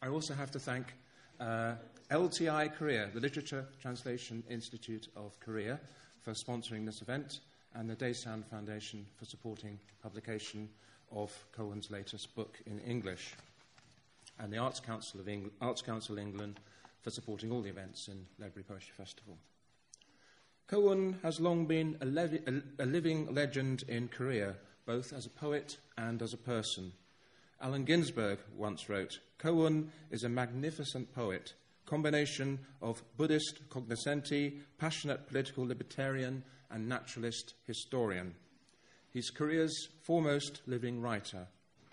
I also have to thank LTI Korea, the Literature Translation Institute of Korea, for sponsoring this event, and the Daesan Foundation for supporting publication of Cohen's latest book in English, and the Arts Council England for supporting all the events in Ledbury Poetry Festival. Cohen has long been a living legend in Korea, both as a poet and as a person. Allen Ginsberg once wrote, "Cohen is a magnificent poet, combination of Buddhist cognoscenti, passionate political libertarian, and naturalist historian. He's Korea's foremost living writer.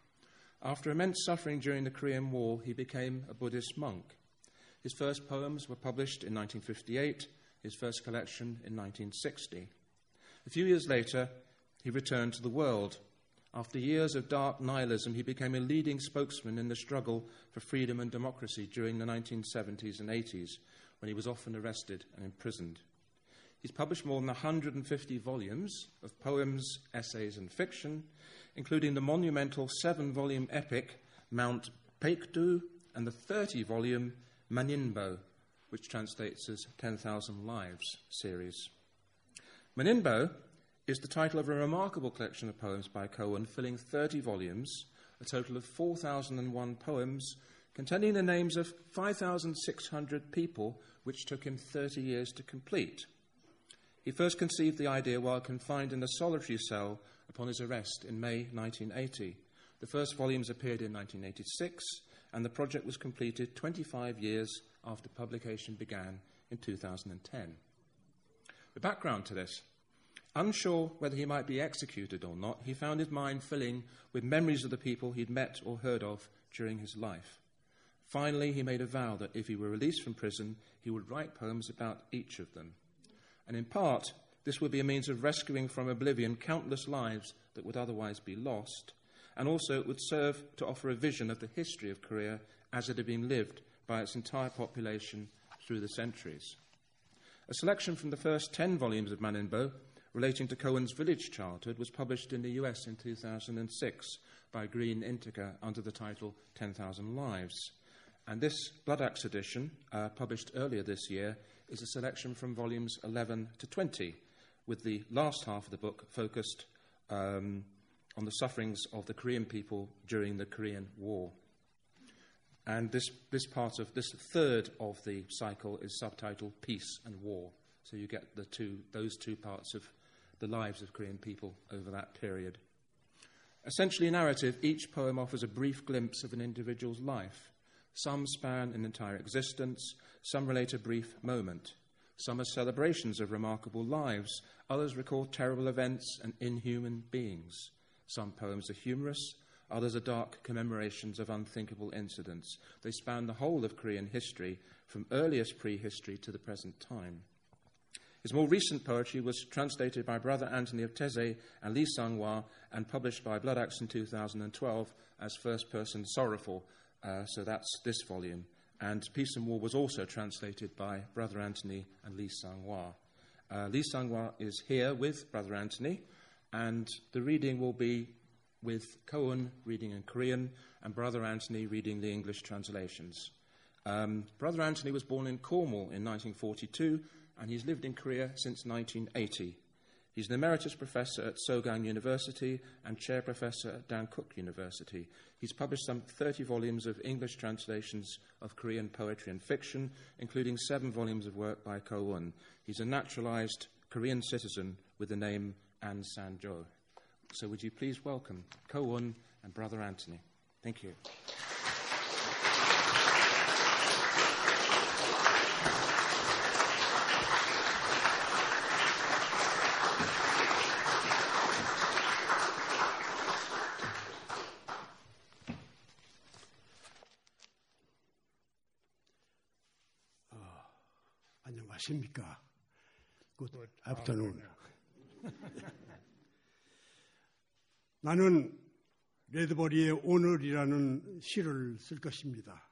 After immense suffering during the Korean War, he became a Buddhist monk. His first poems were published in 1958, his first collection in 1960. A few years later, he returned to the world. After years of dark nihilism, he became a leading spokesman in the struggle for freedom and democracy during the 1970s and 80s, when he was often arrested and imprisoned. He's published more than 150 volumes of poems, essays, and fiction, including the monumental 7-volume epic Mount Paektu and the 30-volume Maninbo, which translates as 10,000 Lives series. Maninbo is the title of a remarkable collection of poems by Cohen, filling 30 volumes, a total of 4,001 poems, containing the names of 5,600 people, which took him 30 years to complete. He first conceived the idea while confined in a solitary cell upon his arrest in May 1980. The first volumes appeared in 1986, and the project was completed 25 years after publication began in 2010. The background to this: unsure whether he might be executed or not, he found his mind filling with memories of the people he'd met or heard of during his life. Finally, he made a vow that if he were released from prison, he would write poems about each of them. And in part, this would be a means of rescuing from oblivion countless lives that would otherwise be lost, and also it would serve to offer a vision of the history of Korea as it had been lived by its entire population through the centuries. A selection from the first 10 volumes of Maninbo, relating to Cohen's village childhood, was published in the US in 2006 by Green Intica under the title 10,000 Lives. And this Blood Axe edition, published earlier this year, is a selection from volumes 11 to 20, with the last half of the book focused on the sufferings of the Korean people during the Korean War. And this third of the cycle is subtitled Peace and War. So you get those two parts of the lives of Korean people over that period. Essentially narrative, each poem offers a brief glimpse of an individual's life. Some span an entire existence, some relate a brief moment. Some are celebrations of remarkable lives, others record terrible events and inhuman beings. Some poems are humorous, others are dark commemorations of unthinkable incidents. They span the whole of Korean history, from earliest prehistory to the present time. His more recent poetry was translated by Brother Anthony of Taizé and Lee Sang-hwa and published by Blood Axe in 2012 as First Person Sorrowful. So that's this volume. And Peace and War was also translated by Brother Anthony and Lee Sang-hwa. Lee Sang-hwa is here with Brother Anthony, and the reading will be with Cohen reading in Korean and Brother Anthony reading the English translations. Brother Anthony was born in Cornwall in 1942, and he's lived in Korea since 1980. He's an emeritus professor at Sogang University and chair professor at Dankook University. He's published some 30 volumes of English translations of Korean poetry and fiction, including 7 volumes of work by Ko-won. He's a naturalized Korean citizen with the name An San-jo. So would you please welcome Ko-won and Brother Anthony. Thank you. 안녕하십니까? Good afternoon. 나는 레드버리의 오늘이라는 시를 쓸 것입니다.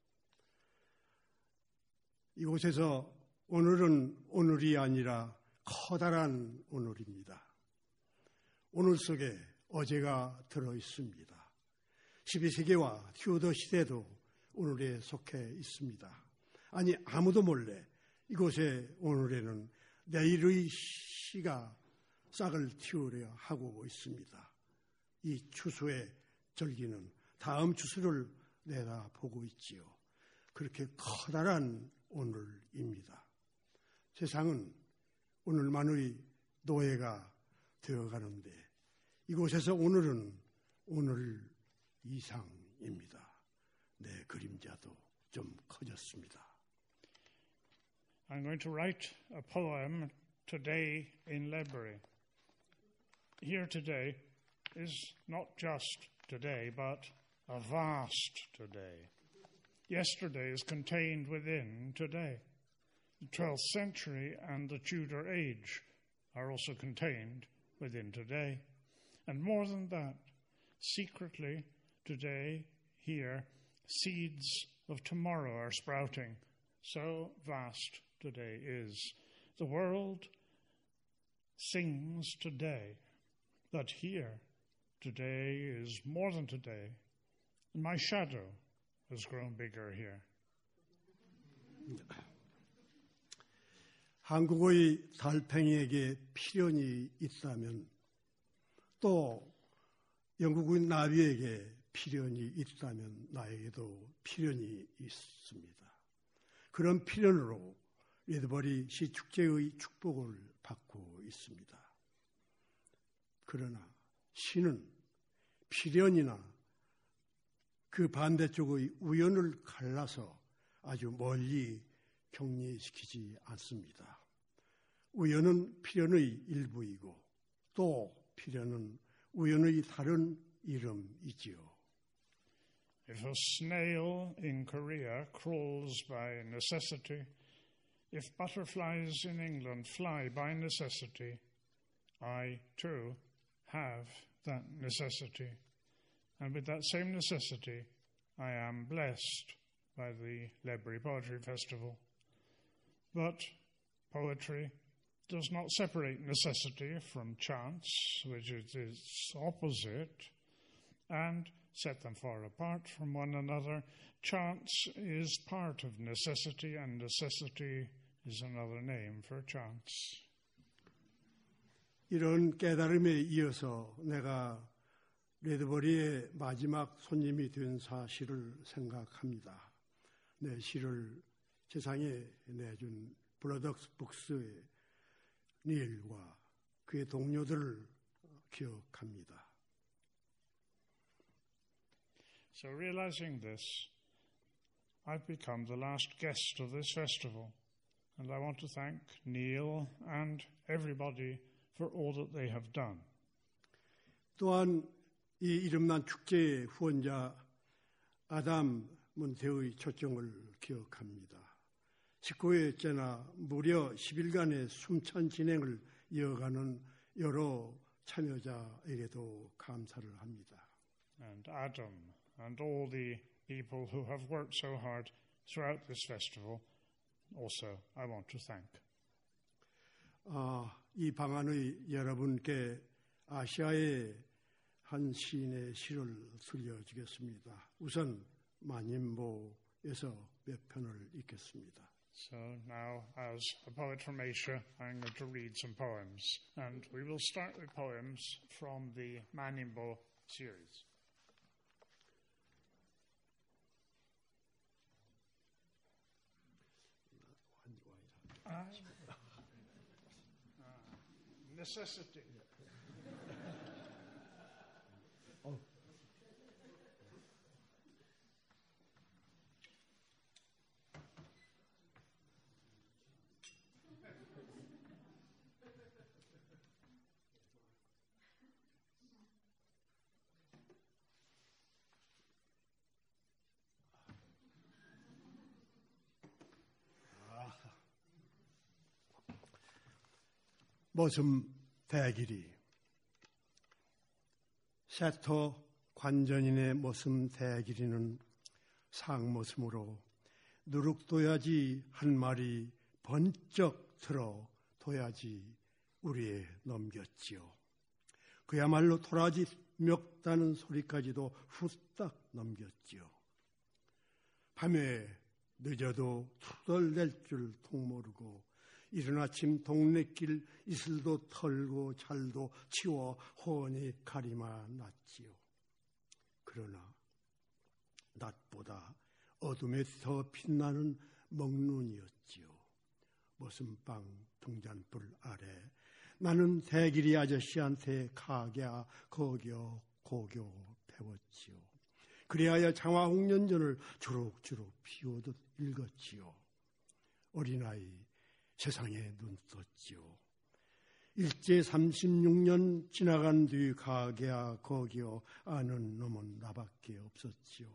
이곳에서 오늘은 오늘이 아니라 커다란 오늘입니다. 오늘 속에 어제가 들어있습니다. 12세기와 튜더 시대도 오늘에 속해 있습니다. 아니, 아무도 몰래 이곳에 오늘에는 내일의 시가 싹을 틔우려 하고 있습니다. 이 추수의 절기는 다음 추수를 내다보고 있지요. 그렇게 커다란 오늘입니다. 세상은 오늘만의 노예가 되어가는데 이곳에서 오늘은 오늘 이상입니다. 내 그림자도 좀 커졌습니다. I'm going to write a poem today in Ledbury. Here today is not just today, but a vast today. Yesterday is contained within today. The 12th century and the Tudor age are also contained within today. And more than that, secretly today, here, seeds of tomorrow are sprouting. So vast today is. The world sings today, but here, today is more than today. And my shadow has grown bigger here. 한국의 달팽이에게 필연이 있다면 또 영국의 나비에게 필연이 있다면 나에게도 필연이 있습니다. 그런 필연으로 레드버리 시축제의 축복을 받고 있습니다. 그러나 시는 필연이나 그 반대쪽의 우연을 갈라서 아주 멀리 격리시키지 않습니다. 우연은 필연의 일부이고 또 필연은 우연의 다른 이름이지요. If a snail in Korea crawls by necessity, if butterflies in England fly by necessity, I too have that necessity. And with that same necessity, I am blessed by the Ledbury Poetry Festival. But poetry does not separate necessity from chance, which is its opposite, and set them far apart from one another. Chance is part of necessity, and necessity is another name for chance. 이런 깨달음에 이어서 내가 레드버리의 마지막 손님이 된 사실을 생각합니다. 내 시를 세상에 내준 블러덕스 북스의 닐과 그의 동료들을 기억합니다. So realizing this, I've become the last guest of this festival, and I want to thank Neil and everybody for all that they have done. 또한 이 이름난 축제의 후원자 아담 문태의 초청을 기억합니다. 19회째나 무려 10일간의 숨찬 진행을 이어가는 여러 참여자에게도 감사를 합니다. And Adam and all the people who have worked so hard throughout this festival, also I want to thank. 이 방안의 여러분께 아시아의 한 시인의 시를 들려주겠습니다. 우선 만인보에서 몇 편을 읽겠습니다. So now, as a poet from Asia, I'm going to read some poems. And we will start with poems from the Manimbo series. Necessity. 머슴 대길이 세터 관전인의 머슴 대길이는 상머슴으로 누룩도야지 한 마리 번쩍 들어 도야지 우리에 넘겼지요. 그야말로 도라지 멱다는 소리까지도 후딱 넘겼지요. 밤에 늦어도 투덜댈 줄 통모르고 이른 아침 동네길 이슬도 털고 잘도 치워 훤히 가리마 놨지요. 그러나 낮보다 어둠에 더 빛나는 먹눈이었지요. 머슴방 등잔불 아래 나는 대길이 아저씨한테 가갸 거겨 고교 배웠지요. 그리하여 장화홍련전을 주룩주룩 피우듯 읽었지요. 어린아이 세상에 눈 떴지요. 일제 36년 지나간 뒤 가갸 거겨 아는 놈은 나밖에 없었지요.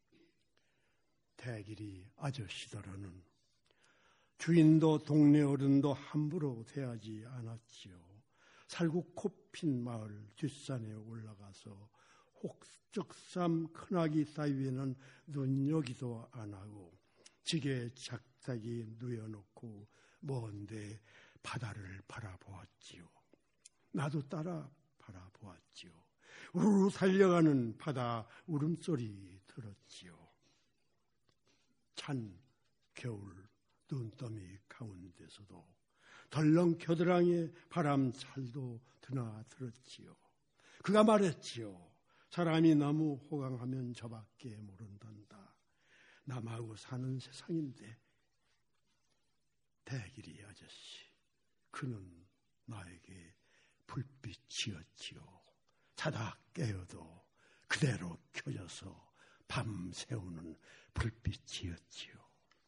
대길이 아저씨더러는 주인도 동네 어른도 함부로 대하지 않았지요. 살구 코핀 마을 뒷산에 올라가서 혹적삼 큰아기 사이에는 눈여기도 안 하고 지게 작작이 누워놓고 먼데 바다를 바라보았지요. 나도 따라 바라보았지요. 우르르 달려가는 바다 울음소리 들었지요. 찬 겨울 눈더미 가운데서도 덜렁 겨드랑이에 바람살도 드나들었지요. 그가 말했지요. 사람이 너무 호강하면 저밖에 모른단다. 남하고 사는 세상인데 대길이 아저씨, 그는 나에게 불빛이었지요. 자다 깨어도 그대로 켜져서 밤새우는 불빛이었지요.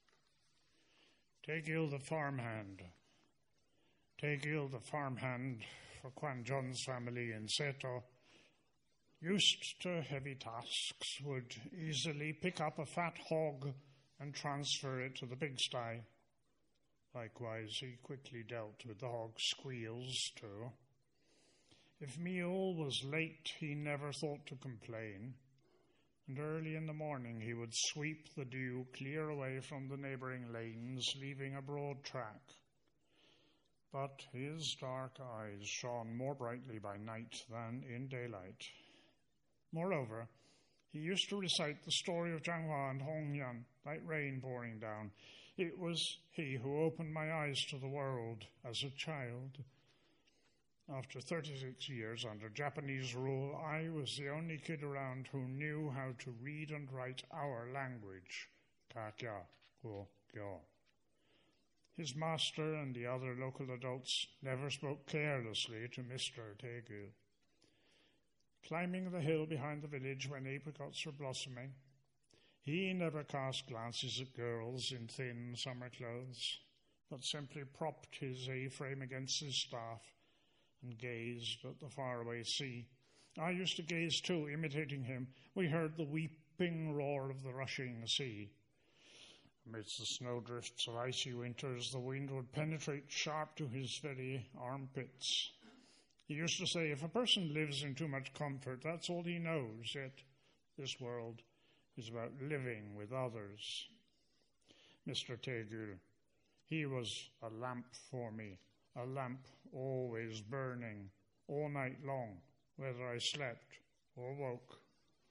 Tegil the farmhand. Tegil the farmhand for Quan John's family in Seto, used to heavy tasks, would easily pick up a fat hog and transfer it to the pigsty. Likewise, he quickly dealt with the hog's squeals too. If meal was late, he never thought to complain, and early in the morning he would sweep the dew clear away from the neighbouring lanes, leaving a broad track. But his dark eyes shone more brightly by night than in daylight. Moreover, he used to recite the story of Jianghua and Hongyan, like rain pouring down. It was he who opened my eyes to the world as a child. After 36 years under Japanese rule, I was the only kid around who knew how to read and write our language, Kakya Go-gyo. His master and the other local adults never spoke carelessly to Mr. Tegil. Climbing the hill behind the village when apricots were blossoming, he never cast glances at girls in thin summer clothes, but simply propped his A-frame against his staff and gazed at the faraway sea. I used to gaze too, imitating him. We heard the weeping roar of the rushing sea. Amidst the snowdrifts of icy winters, the wind would penetrate sharp to his very armpits. He used to say, if a person lives in too much comfort, that's all he knows, yet this world is about living with others. Mr. Tegil, he was a lamp for me, a lamp always burning all night long, whether I slept or woke.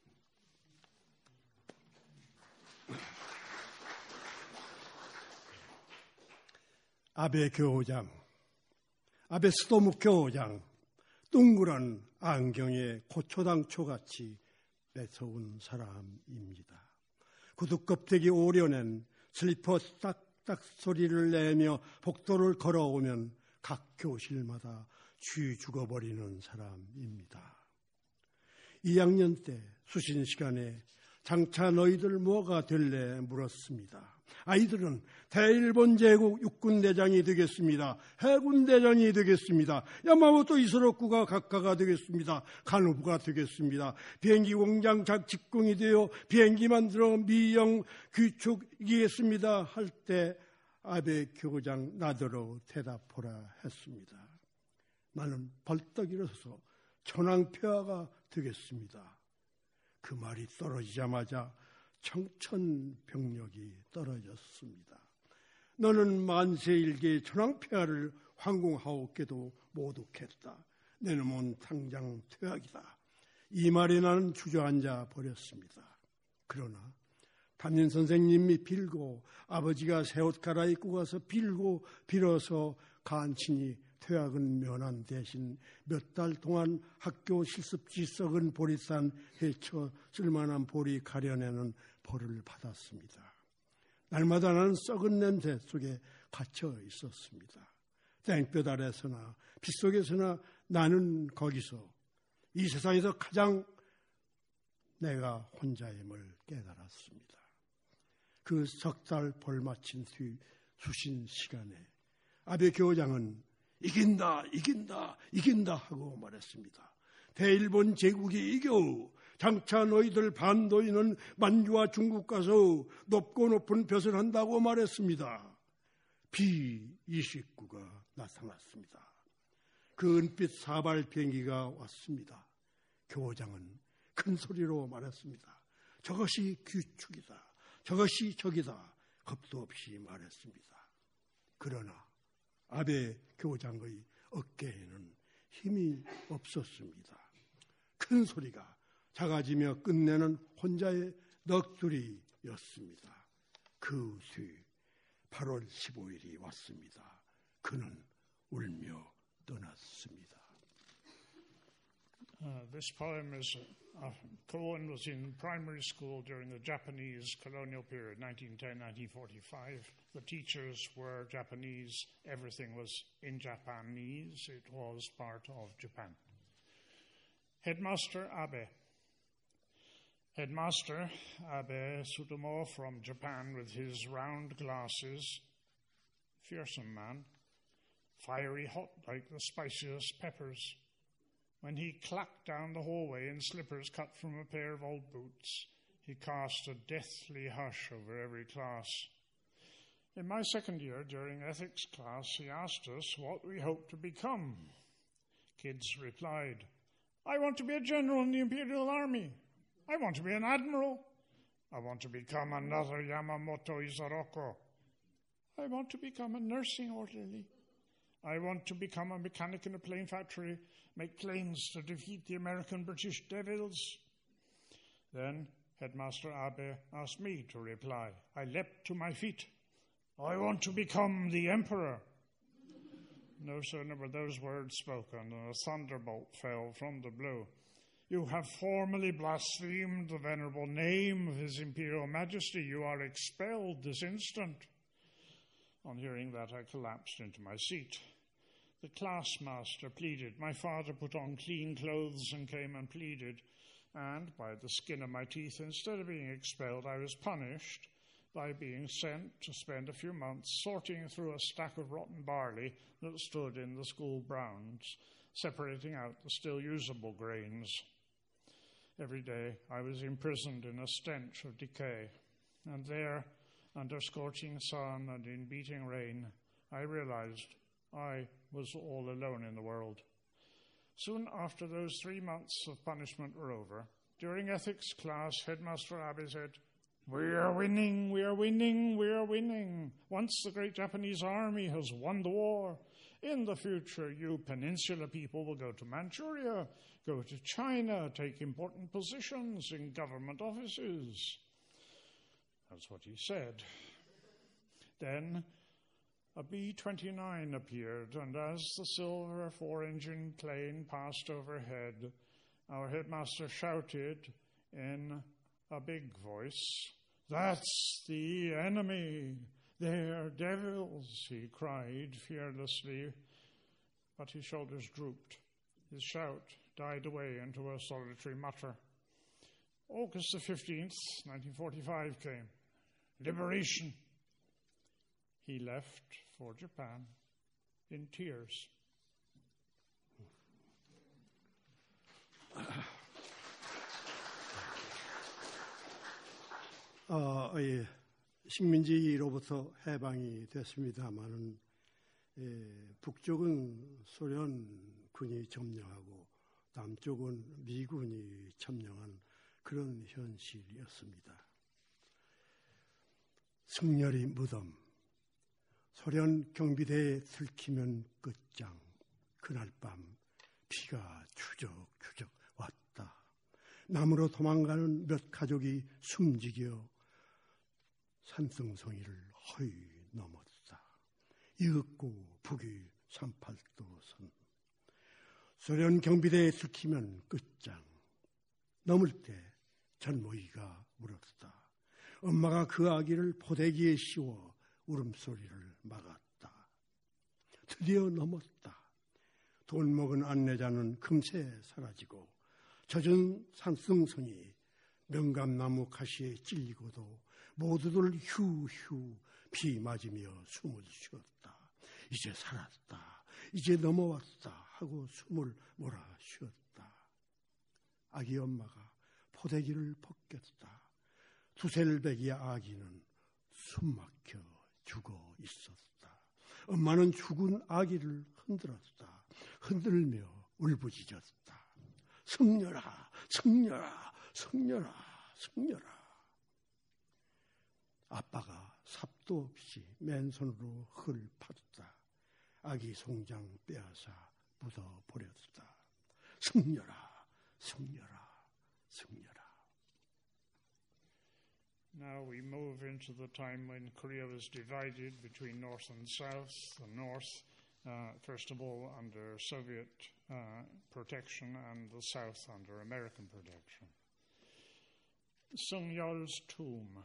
아베 교장, 아베 스토무 교장, 둥그런 안경에 고초당초같이 매서운 사람입니다. 구두 껍데기 오려낸 슬리퍼 딱딱 소리를 내며 복도를 걸어오면 각 교실마다 쥐 죽어버리는 사람입니다. 2학년 때 수신 시간에 장차 너희들 뭐가 될래 물었습니다. 아이들은 대일본 제국 육군대장이 되겠습니다. 해군대장이 되겠습니다. 야마모토 이소로쿠가 각하가 되겠습니다. 간호부가 되겠습니다. 비행기 공장 직공이 되어 비행기 만들어 미영 귀축이겠습니다. 할 때 아베 교장 나더러 대답하라 했습니다. 나는 벌떡 일어서서 천황폐하가 되겠습니다. 그 말이 떨어지자마자 청천벽력이 떨어졌습니다. 너는 만세일개 천황폐하를 황공하옵게도 모독했다. 내 놈은 당장 퇴학이다. 이 말에 나는 주저앉아 버렸습니다. 그러나 담임 선생님이 빌고 아버지가 새 옷 갈아입고 가서 빌고 빌어서 간신히 퇴학은 면한 대신 몇 달 동안 학교 실습지 썩은 보리산 헤쳐 쓸만한 보리 가려내는 벌을 받았습니다. 날마다 나는 썩은 냄새 속에 갇혀 있었습니다. 땡볕 아래서나 빗속에서나 나는 거기서 이 세상에서 가장 내가 혼자임을 깨달았습니다. 그 석 달 벌 마친 뒤 수신 시간에 아베 교장은 이긴다 하고 말했습니다. 대일본 제국이 이겨 장차 너희들 반도인은 만주와 중국 가서 높고 높은 벼슬 한다고 말했습니다. B-29가 나타났습니다. 그 은빛 사발 비행기가 왔습니다. 교장은 큰 소리로 말했습니다. 저것이 귀축이다. 저것이 적이다. 겁도 없이 말했습니다. 그러나 아베 교장의 어깨에는 힘이 없었습니다. 큰 소리가 작아지며 끝내는 혼자의 넋두리였습니다. 그 뒤 8월 15일이 왔습니다. 그는 울며 떠났습니다. This poem is, Cohen was in primary school during the Japanese colonial period, 1910-1945. The teachers were Japanese. Everything was in Japanese. It was part of Japan. Headmaster Abe. Headmaster Abe Tsutomu from Japan with his round glasses. Fearsome man. Fiery hot like the spiciest peppers. When he clacked down the hallway in slippers cut from a pair of old boots, he cast a deathly hush over every class. In my second year, during ethics class, he asked us what we hoped to become. Kids replied, I want to be a general in the Imperial Army. I want to be an admiral. I want to become another Yamamoto Isaroko. I want to become a nursing orderly. I want to become a mechanic in a plane factory, make planes to defeat the American-British devils. Then Headmaster Abe asked me to reply. I leapt to my feet. I want to become the emperor. No sooner were those words spoken than a thunderbolt fell from the blue. You have formally blasphemed the venerable name of His Imperial Majesty. You are expelled this instant. On hearing that, I collapsed into my seat. The class master pleaded. My father put on clean clothes and came and pleaded. And by the skin of my teeth, instead of being expelled, I was punished by being sent to spend a few months sorting through a stack of rotten barley that stood in the school grounds, separating out the still usable grains. Every day I was imprisoned in a stench of decay. And there, under scorching sun and in beating rain, I realized I was all alone in the world. Soon after those 3 months of punishment were over, during ethics class, Headmaster Abe said, We are winning, we are winning, we are winning. Once the great Japanese army has won the war, in the future you peninsula people will go to Manchuria, go to China, take important positions in government offices. That's what he said. Then a B-29 appeared, and as the silver 4-engine plane passed overhead, our headmaster shouted in a big voice, That's the enemy! They're devils! He cried fearlessly, but his shoulders drooped. His shout died away into a solitary mutter. August the 15th, 1945 came. Liberation. He left for Japan in tears. 식민지로부터 해방이 됐습니다마는 북쪽은 소련군이 점령하고 남쪽은 미군이 점령한 그런 현실이었습니다. 승렬이 무덤, 소련 경비대에 들키면 끝장. 그날 밤 비가 추적추적 왔다. 남으로 도망가는 몇 가족이 숨지겨 산성성이를 허이 넘었다. 이윽고 북위 38도선. 소련 경비대에 들키면 끝장. 넘을 때 전모이가 울었다. 엄마가 그 아기를 포대기에 씌워 울음소리를 막았다. 드디어 넘었다. 돈 먹은 안내자는 금세 사라지고 젖은 산성성이 명감나무 가시에 찔리고도 모두들 휴휴 비 맞으며 숨을 쉬었다. 이제 살았다. 이제 넘어왔다 하고 숨을 몰아쉬었다. 아기 엄마가 포대기를 벗겼다. 두셀배기 아기는 숨막혀 죽어 있었다. 엄마는 죽은 아기를 흔들었다. 흔들며 울부짖었다. 성녀라, 성녀라, 성녀라, 성녀라. 아빠가 삽도 없이 맨손으로 흙을 파줬다. 아기 송장 빼앗아 묻어버렸다. 성녀라, 성녀라, 성녀라. Now we move into the time when Korea was divided between North and South. The North, first of all, under Soviet protection, and the South under American protection. Sung Yeol's tomb.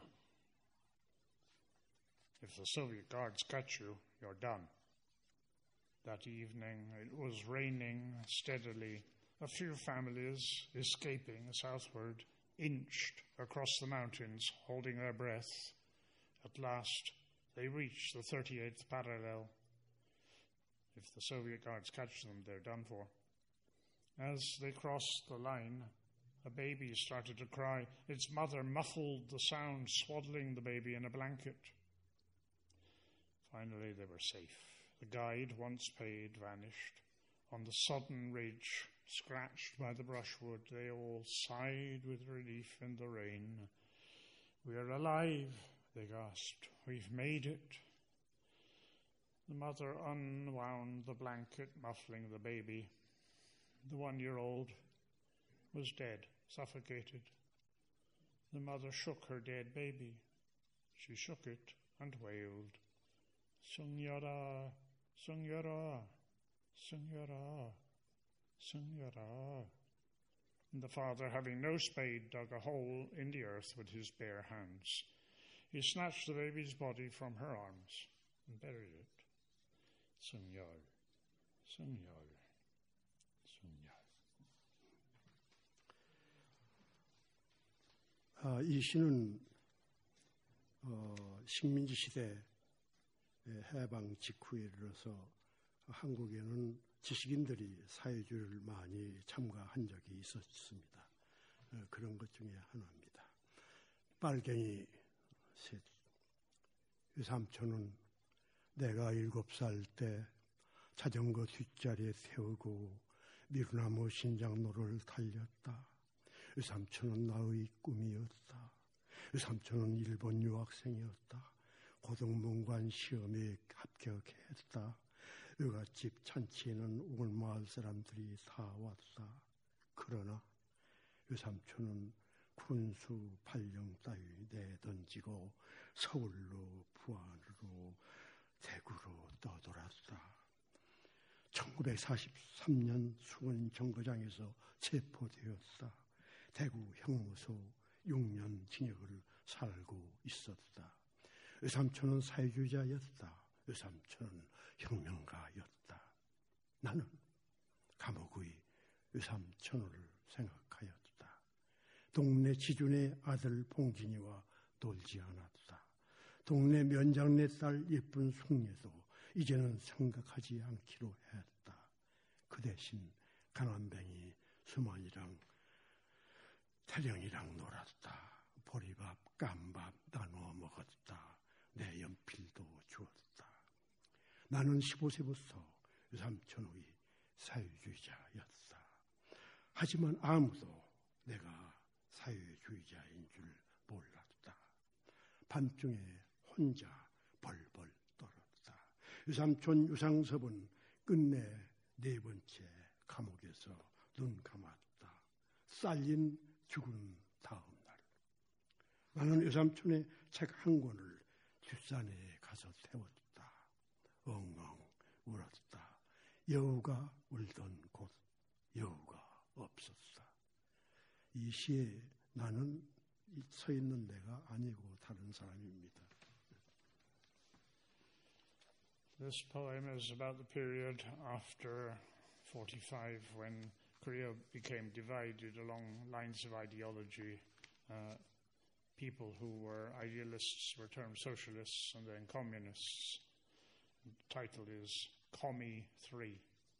If the Soviet guards catch you, you're done. That evening it was raining steadily. A few families escaping southward inched across the mountains, holding their breath. At last, they reached the 38th parallel. If the Soviet guards catch them, they're done for. As they crossed the line, a baby started to cry. Its mother muffled the sound, swaddling the baby in a blanket. Finally, they were safe. The guide, once paid, vanished. On the sodden ridge, scratched by the brushwood, they all sighed with relief in the rain. "We're alive," they gasped. "We've made it." The mother unwound the blanket muffling the baby. The 1-year-old was dead, suffocated. The mother shook her dead baby. She shook it and wailed, "Sungyara, Sungyara, Sungyara, Sungyara." And the father, having no spade, dug a hole in the earth with his bare hands. He snatched the baby's body from her arms and buried it. Sungyar, Sungyar, Sungyar. 이 시는 식민지 시대 해방 직후에 이르러서 한국에는 지식인들이 사회주의를 많이 참가한 적이 있었습니다. 그런 것 중에 하나입니다. 빨갱이 셋. 삼촌은 내가 7살 때 자전거 뒷자리에 태우고 미루나무 신장로를 달렸다. 삼촌은 나의 꿈이었다. 삼촌은 일본 유학생이었다. 고등문관 시험에 합격했다. 의갓집 잔치에는 온 마을 사람들이 다 왔다. 그러나 삼촌은 군수 발령 따위 내던지고 서울로 부안으로 대구로 떠돌았다. 1943년 수원 정거장에서 체포되었다. 대구 형무소 6년 징역을 살고 있었다. 삼촌은 사회주의자였다. 삼촌은 혁명가였다. 나는 감옥의 삼촌을 생각하였다. 동네 지준의 아들 봉진이와 놀지 않았다. 동네 면장내 딸 예쁜 숙녀도 이제는 생각하지 않기로 했다. 그 대신 가난뱅이 수만이랑 태령이랑 놀았다. 보리밥, 깜밥 나누어 먹었다. 내 연필도 주었다. 나는 15세부터 삼촌의 사회주의자였다. 하지만 아무도 내가 사회주의자인 줄 몰랐다. 밤중에 혼자 벌벌 떨었다. 삼촌 유상섭은 끝내 4번째 감옥에서 눈 감았다. 쌀린 죽은 다음 날. 나는 유삼촌의 책 한 권을 뒷산에 가서 태웠다. 엉엉 울었다. 여우가 울던 곳 여우가 없었다. 이 시에 나는 서 있는 데가 아니고 다른 사람입니다. This poem is about the period after 45 when Korea became divided along lines of ideology. People who were idealists were termed socialists and then communists. The title is Commie 3.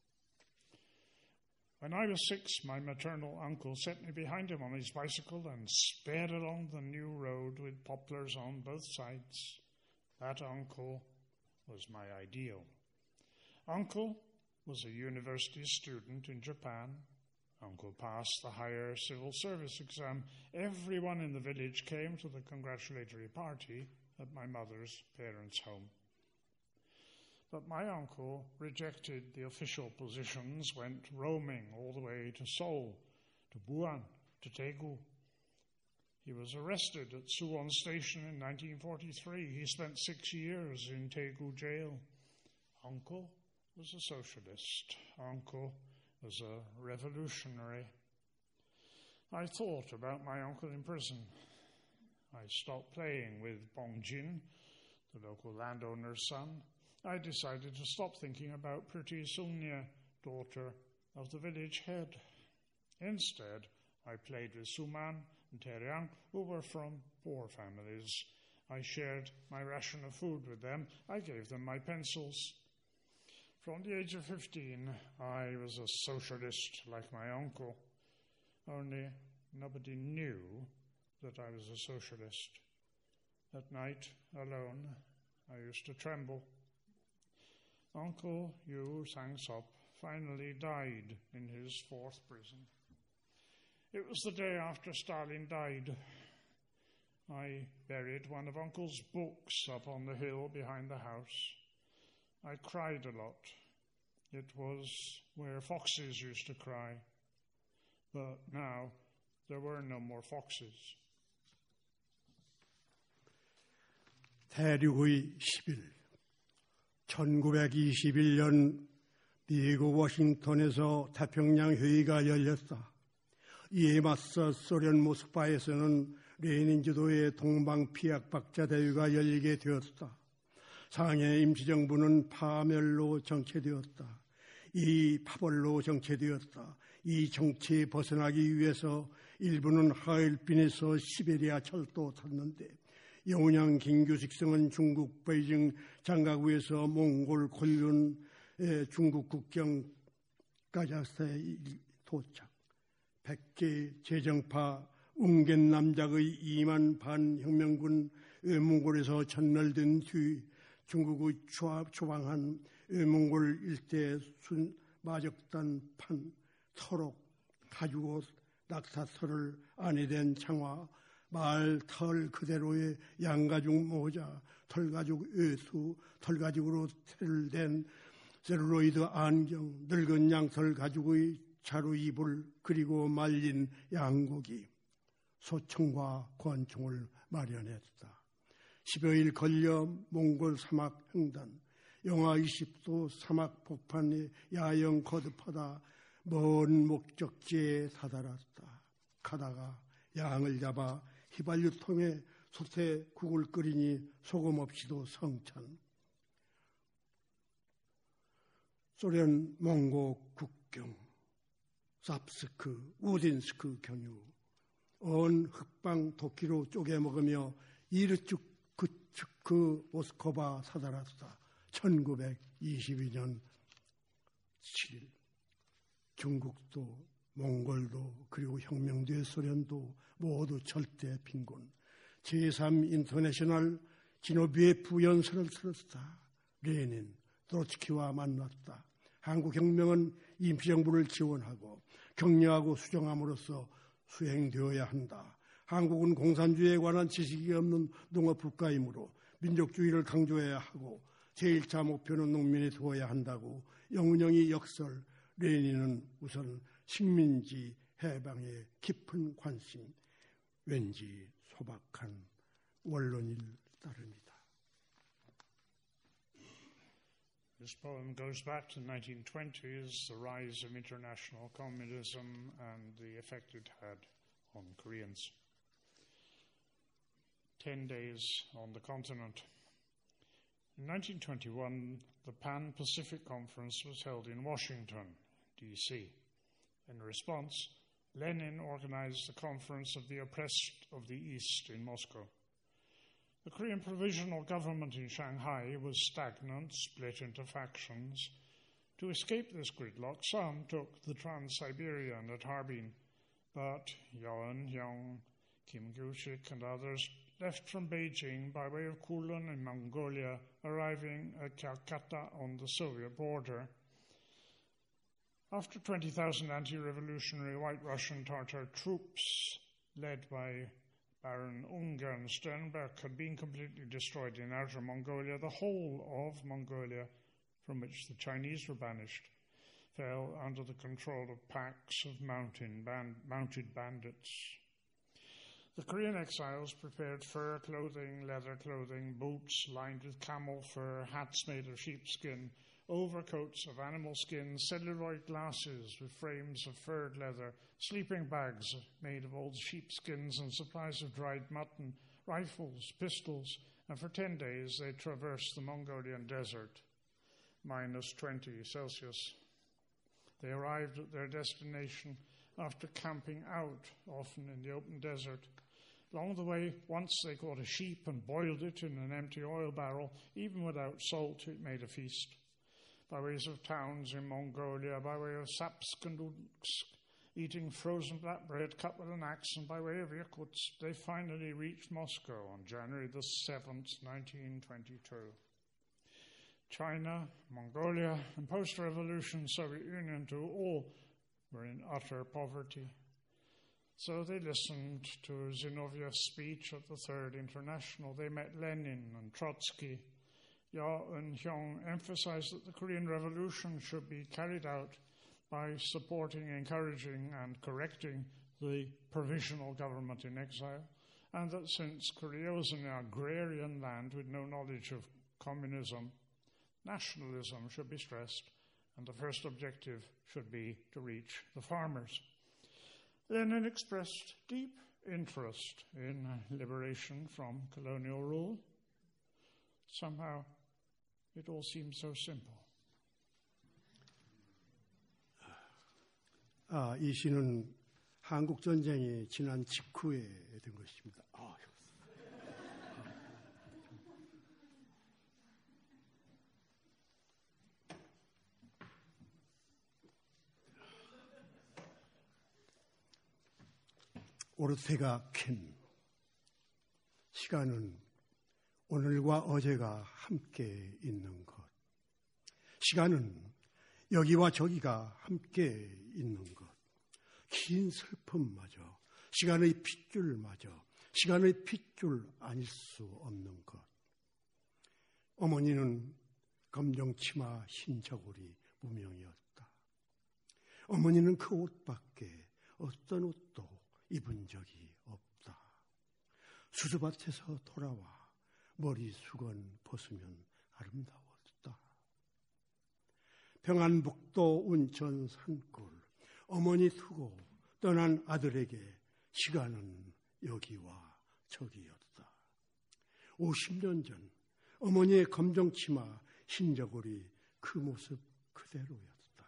When I was 6, my maternal uncle set me behind him on his bicycle and sped along the new road with poplars on both sides. That uncle was my ideal. Uncle was a university student in Japan. Uncle passed the higher civil service exam. Everyone in the village came to the congratulatory party at my mother's parents' home. But my uncle rejected the official positions, went roaming all the way to Seoul, to Busan, to Daegu. He was arrested at Suwon Station in 1943. He spent 6 years in Daegu jail. Uncle was a socialist. Uncle was a revolutionary. I thought about my uncle in prison. I stopped playing with Bong Jin, the local landowner's son. I decided to stop thinking about pretty Sungnya, daughter of the village head. Instead, I played with Suman and Teriang, who were from poor families. I shared my ration of food with them. I gave them my pencils. From the age of 15, I was a socialist like my uncle. Only nobody knew that I was a socialist. At night, alone, I used to tremble. Uncle Yu Sang-sop finally died in his 4th prison. It was the day after Stalin died. I buried one of Uncle's books up on the hill behind the house. I cried a lot. It was where foxes used to cry. But now there were no more foxes. 대륙의 10일 1921년 미국 워싱턴에서 태평양 회의가 열렸다. 이에 맞서 소련 모스크바에서는 레닌 주도의 동방피약박자 대회가 열리게 되었다. 상해 임시정부는 파멸로 정체되었다. 이 파벌로 정체되었다. 이 정체에 벗어나기 위해서 일부는 하얼빈에서 시베리아 철도 탔는데 영운양 김규식성은 중국 베이징 장가구에서 몽골 곤륜 중국 국경 카자흐스탄에 도착. 100개 재정파 웅겐 남작의 2만 반 혁명군 몽골에서 전멸된 뒤 중국의 초방한 몽골 일대 마적단 판 터록 가죽옷 낙타털을 안에 댄 창화 말 털 그대로의 양가죽 모자 털가죽 외투 털가죽으로 테를 댄 셀룰로이드 안경 늙은 양털 가죽의 자루 이불 그리고 말린 양고기 소총과 권총을 마련했다. 10여일 걸려 몽골 사막 횡단 영하 20도 사막 폭판에 야영 거듭하다 먼 목적지에 다다랐다. 가다가 양을 잡아 휘발유통에 소태국을 끓이니 소금 없이도 성찬. 소련 몽고 국경 삽스크 우딘스크 경유 언 흑방 도끼로 쪼개 먹으며 이르츠크 모스코바 사다랐다. 1922년 7일 중국도 몽골도 그리고 혁명 뒤의 소련도 모두 절대 빈곤. 제3 인터내셔널 지노비에프 연설을 들었다. 레닌, 트로츠키와 만났다. 한국혁명은 임시정부를 지원하고 격려하고 수정함으로써 수행되어야 한다. 한국은 공산주의에 관한 지식이 없는 농업국가이므로 민족주의를 강조해야 하고 제1차 목표는 농민이 되어야 한다고 영운형이 역설, 레닌은 우선 식민지 해방에 깊은 관심, 왠지 소박한 원론일 따름이다. This poem goes back to the 1920s, the rise of international communism and the effect it had on Koreans. 10 days on the continent. In 1921, the Pan-Pacific Conference was held in Washington, D.C. In response, Lenin organized the Conference of the Oppressed of the East in Moscow. The Korean Provisional Government in Shanghai was stagnant, split into factions. To escape this gridlock, some took the Trans-Siberian at Harbin, but Yeo Eun-hyung, Kim Gyu-sik, and others left from Beijing by way of Kulin in Mongolia, arriving at Calcutta on the Soviet border. After 20,000 anti-revolutionary White Russian Tatar troops, led by Baron Ungern Sternberg, had been completely destroyed in Outer Mongolia, the whole of Mongolia, from which the Chinese were banished, fell under the control of packs of mounted bandits. The Korean exiles prepared fur clothing, leather clothing, boots lined with camel fur, hats made of sheepskin, overcoats of animal skin, celluloid glasses with frames of furred leather, sleeping bags made of old sheepskins and supplies of dried mutton, rifles, pistols, and for 10 days they traversed the Mongolian desert, -20 Celsius. They arrived at their destination after camping out, often in the open desert. Along the way, once they caught a sheep and boiled it in an empty oil barrel. Even without salt, it made a feast. By ways of towns in Mongolia, by way of Sapsk and Ulsk, eating frozen black bread cut with an axe, and by way of Irkutsk, they finally reached Moscow on January the 7th, 1922. China, Mongolia, and post-revolution Soviet Union too, all were in utter poverty. So they listened to Zinovьev's speech at the Third International. They met Lenin and Trotsky. Yeo Eun-hyung emphasized that the Korean Revolution should be carried out by supporting, encouraging, and correcting the provisional government in exile, and that since Korea was an agrarian land with no knowledge of communism, nationalism should be stressed, and the first objective should be to reach the farmers. Lenin expressed deep interest in liberation from colonial rule. Somehow, it all seems so simple. 이 시는 한국 전쟁이 지난 직후에 된 것입니다. 오르테가 캔 시간은 오늘과 어제가 함께 있는 것. 시간은 여기와 저기가 함께 있는 것. 긴 슬픔마저, 시간의 핏줄마저, 시간의 핏줄 아닐 수 없는 것. 어머니는 검정치마 흰 저고리 무명이었다. 어머니는 그 옷밖에 어떤 옷도 입은 적이 없다. 수수밭에서 돌아와 머리 수건 벗으면 아름다웠다. 평안북도 운천 산골, 어머니 두고 떠난 아들에게 시간은 여기와 저기였다. 50년 전 어머니의 검정치마 흰 저고리 그 모습 그대로였다.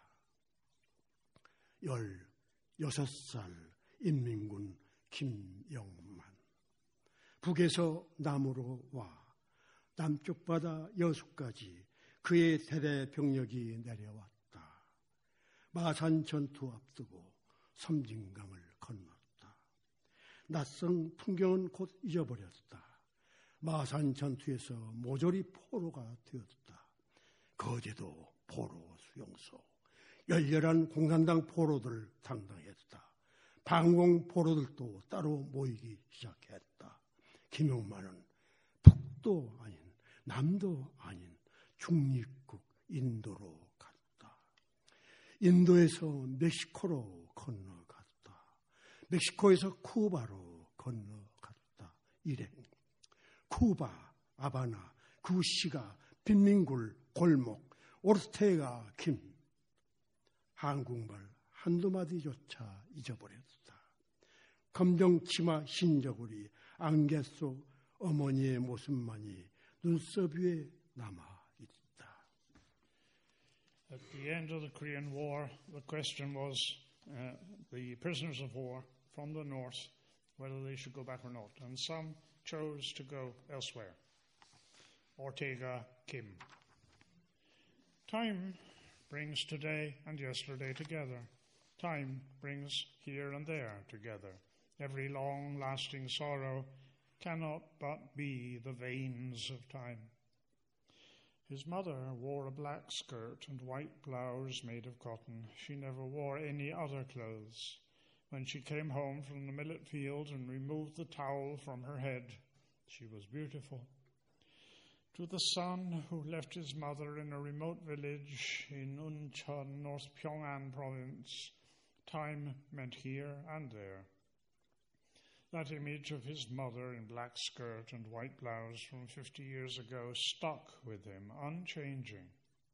16살 인민군 김영만. 북에서 남으로 와 남쪽 바다 여수까지 그의 대대 병력이 내려왔다. 마산 전투 앞두고 섬진강을 건넜다. 낯선 풍경은 곧 잊어버렸다. 마산 전투에서 모조리 포로가 되었다. 거제도 포로 수용소, 열렬한 공산당 포로들 당당했다. 방공 포로들도 따로 모이기 시작했다. 김영만은 북도 아닌 남도 아닌 중립국 인도로 갔다. 인도에서 멕시코로 건너갔다. 멕시코에서 쿠바로 건너갔다. 일행. 쿠바, 아바나, 구시가 빈민굴, 골목, 오르테가 김 한국말 한두 마디조차 잊어버렸다. 검정 치마 흰저고리 안개 속 어머니의 모습만이 눈썹 위에 남아 있다. At the end of the Korean War, the question was the prisoners of war from the north, whether they should go back or not. And some chose to go elsewhere. Ortega Kim. Time brings today and yesterday together. Time brings here and there together. Every long-lasting sorrow cannot but be the veins of time. His mother wore a black skirt and white blouse made of cotton. She never wore any other clothes. When she came home from the millet field and removed the towel from her head, she was beautiful. To the son who left his mother in a remote village in Uncheon, North Pyongan province, time meant here and there. That image of his mother in black skirt and white blouse from 50 years ago stuck with him, unchanging.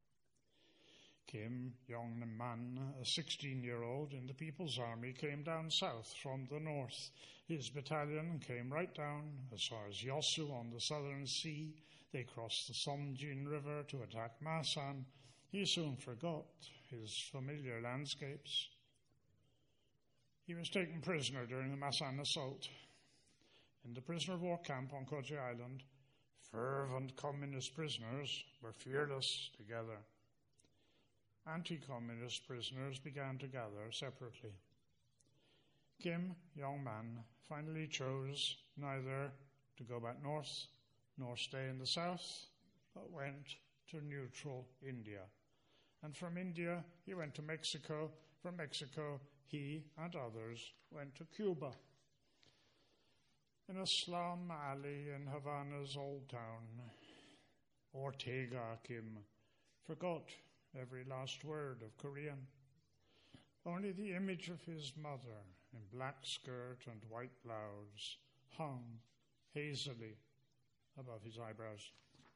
Kim Yong-man, a 16-year-old in the People's Army, came down south from the north. His battalion came right down as far as Yosu on the southern sea. They crossed the Somjin River to attack Masan. He soon forgot his familiar landscapes. He was taken prisoner during the Masan assault. In the prisoner of war camp on Koje Island, fervent communist prisoners were fearless together. Anti-communist prisoners began to gather separately. Kim Yong-man finally chose neither to go back north nor stay in the south, but went to neutral India. And from India, he went to Mexico. From Mexico, he and others went to Cuba. In a slum alley in Havana's old town, Ortega Kim forgot every last word of Korean. Only the image of his mother in black skirt and white blouse hung hazily above his eyebrows.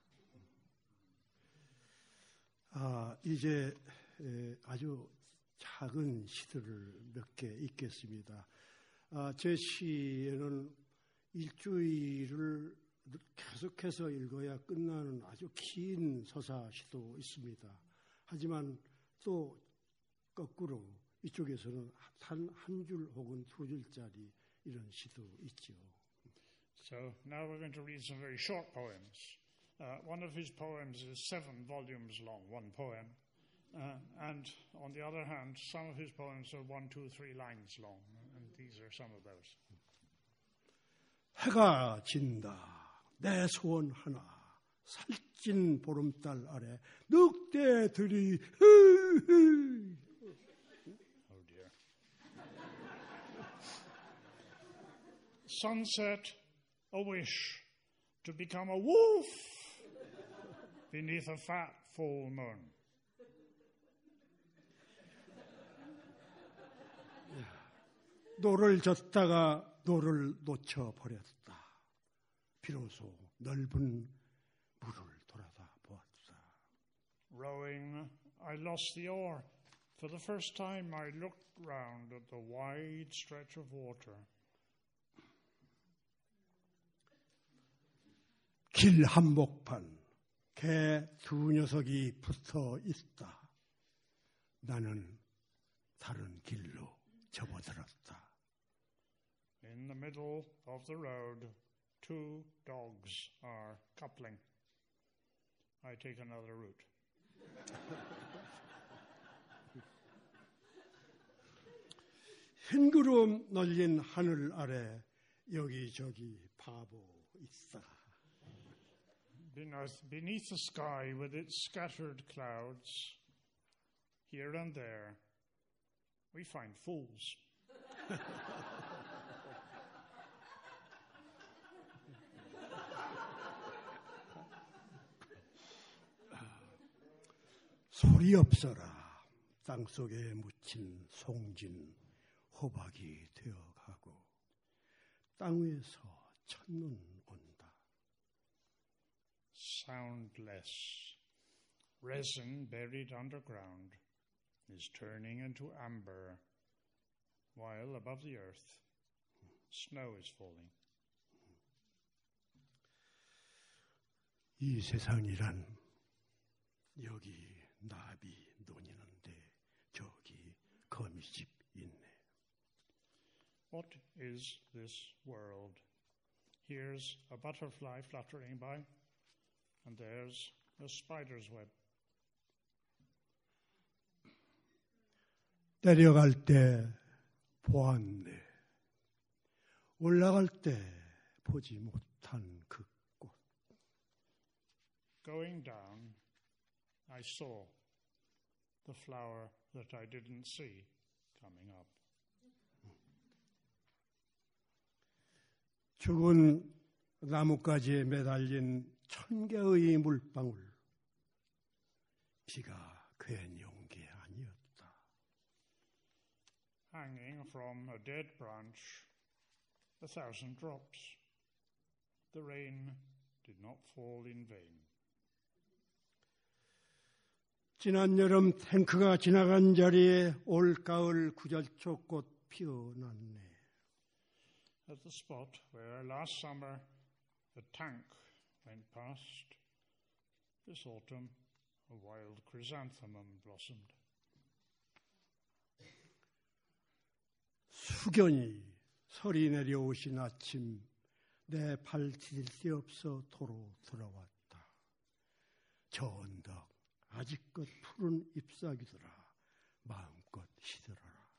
이제 아주 작은 시들을 몇 개 읽겠습니다. 제 시에는 일주일을 계속해서 읽어야 끝나는 아주 긴 서사시도 있습니다. 하지만 또 거꾸로 이쪽에서는 한 줄 혹은 두 줄짜리 이런 시도 있죠. So now we're going to read some very short poems. One of his poems is 7 volumes long, one poem. And on the other hand, some of his poems are 1, 2, 3 lines long. And these are some of those. 해가 진다. 내 소원 하나. 살찐 보름달 아래 늑대들이 Oh dear. Sunset, a wish to become a wolf beneath a fat full moon. 노를 젓다가 노를 놓쳐버렸다. 비로소 넓은 물을 돌아다 보았다. Rowing, I lost the oar. For the first time, I looked round at the wide stretch of water. 길 한복판, 개 2 녀석이 붙어 있다. 나는 다른 길로 접어들었다. In the middle of the road, 2 dogs are coupling. I take another route. 흰 구름 널린 하늘 아래 여기저기 바보 있어. Beneath the sky with its scattered clouds, here and there, we find fools. 소리 없어라. 땅속에 묻힌 송진 호박이 되어가고 땅 위에서 첫눈 온다. Soundless. resin buried underground is turning into amber, while above the earth, snow is falling. 이 세상이란 여기 나비 논이는데 저기 거미집 있네. What is this world? Here's a butterfly fluttering by, and there's a spider's web. 내려갈 때 보았네. 올라갈 때 보지 못한 그 꽃. Going down, I saw the flower that I didn't see coming up. 죽은 나뭇가지에 매달린 1000개의 물방울. 비가 괜히 게 아니었다. Hanging from a dead branch, 1,000 drops. The rain did not fall in vain. 지난 여름 탱크가 지나간 자리에 올 가을 구절초꽃 피어났네. At the spot where last summer a tank went past, this autumn a wild chrysanthemum blossomed. 숙연히 설이 내려오신 아침 내 발 디딜 데 없어 도로 들어왔다. 저 언덕 아직껏 푸른 잎사귀들아 마음껏 시들어라.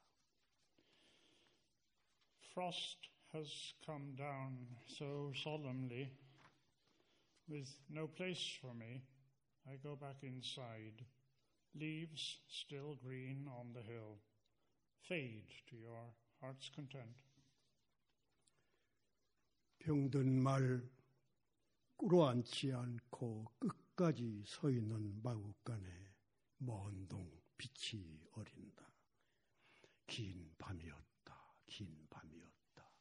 Frost has come down so solemnly. With no place for me, I go back inside. Leaves still green on the hill. Fade to your heart's content. 병든 말 꿇어앉지 않고 끝까지 서 있는 마구간에 먼 동 빛이 어린다. 긴 밤이었다. 긴 밤이었다.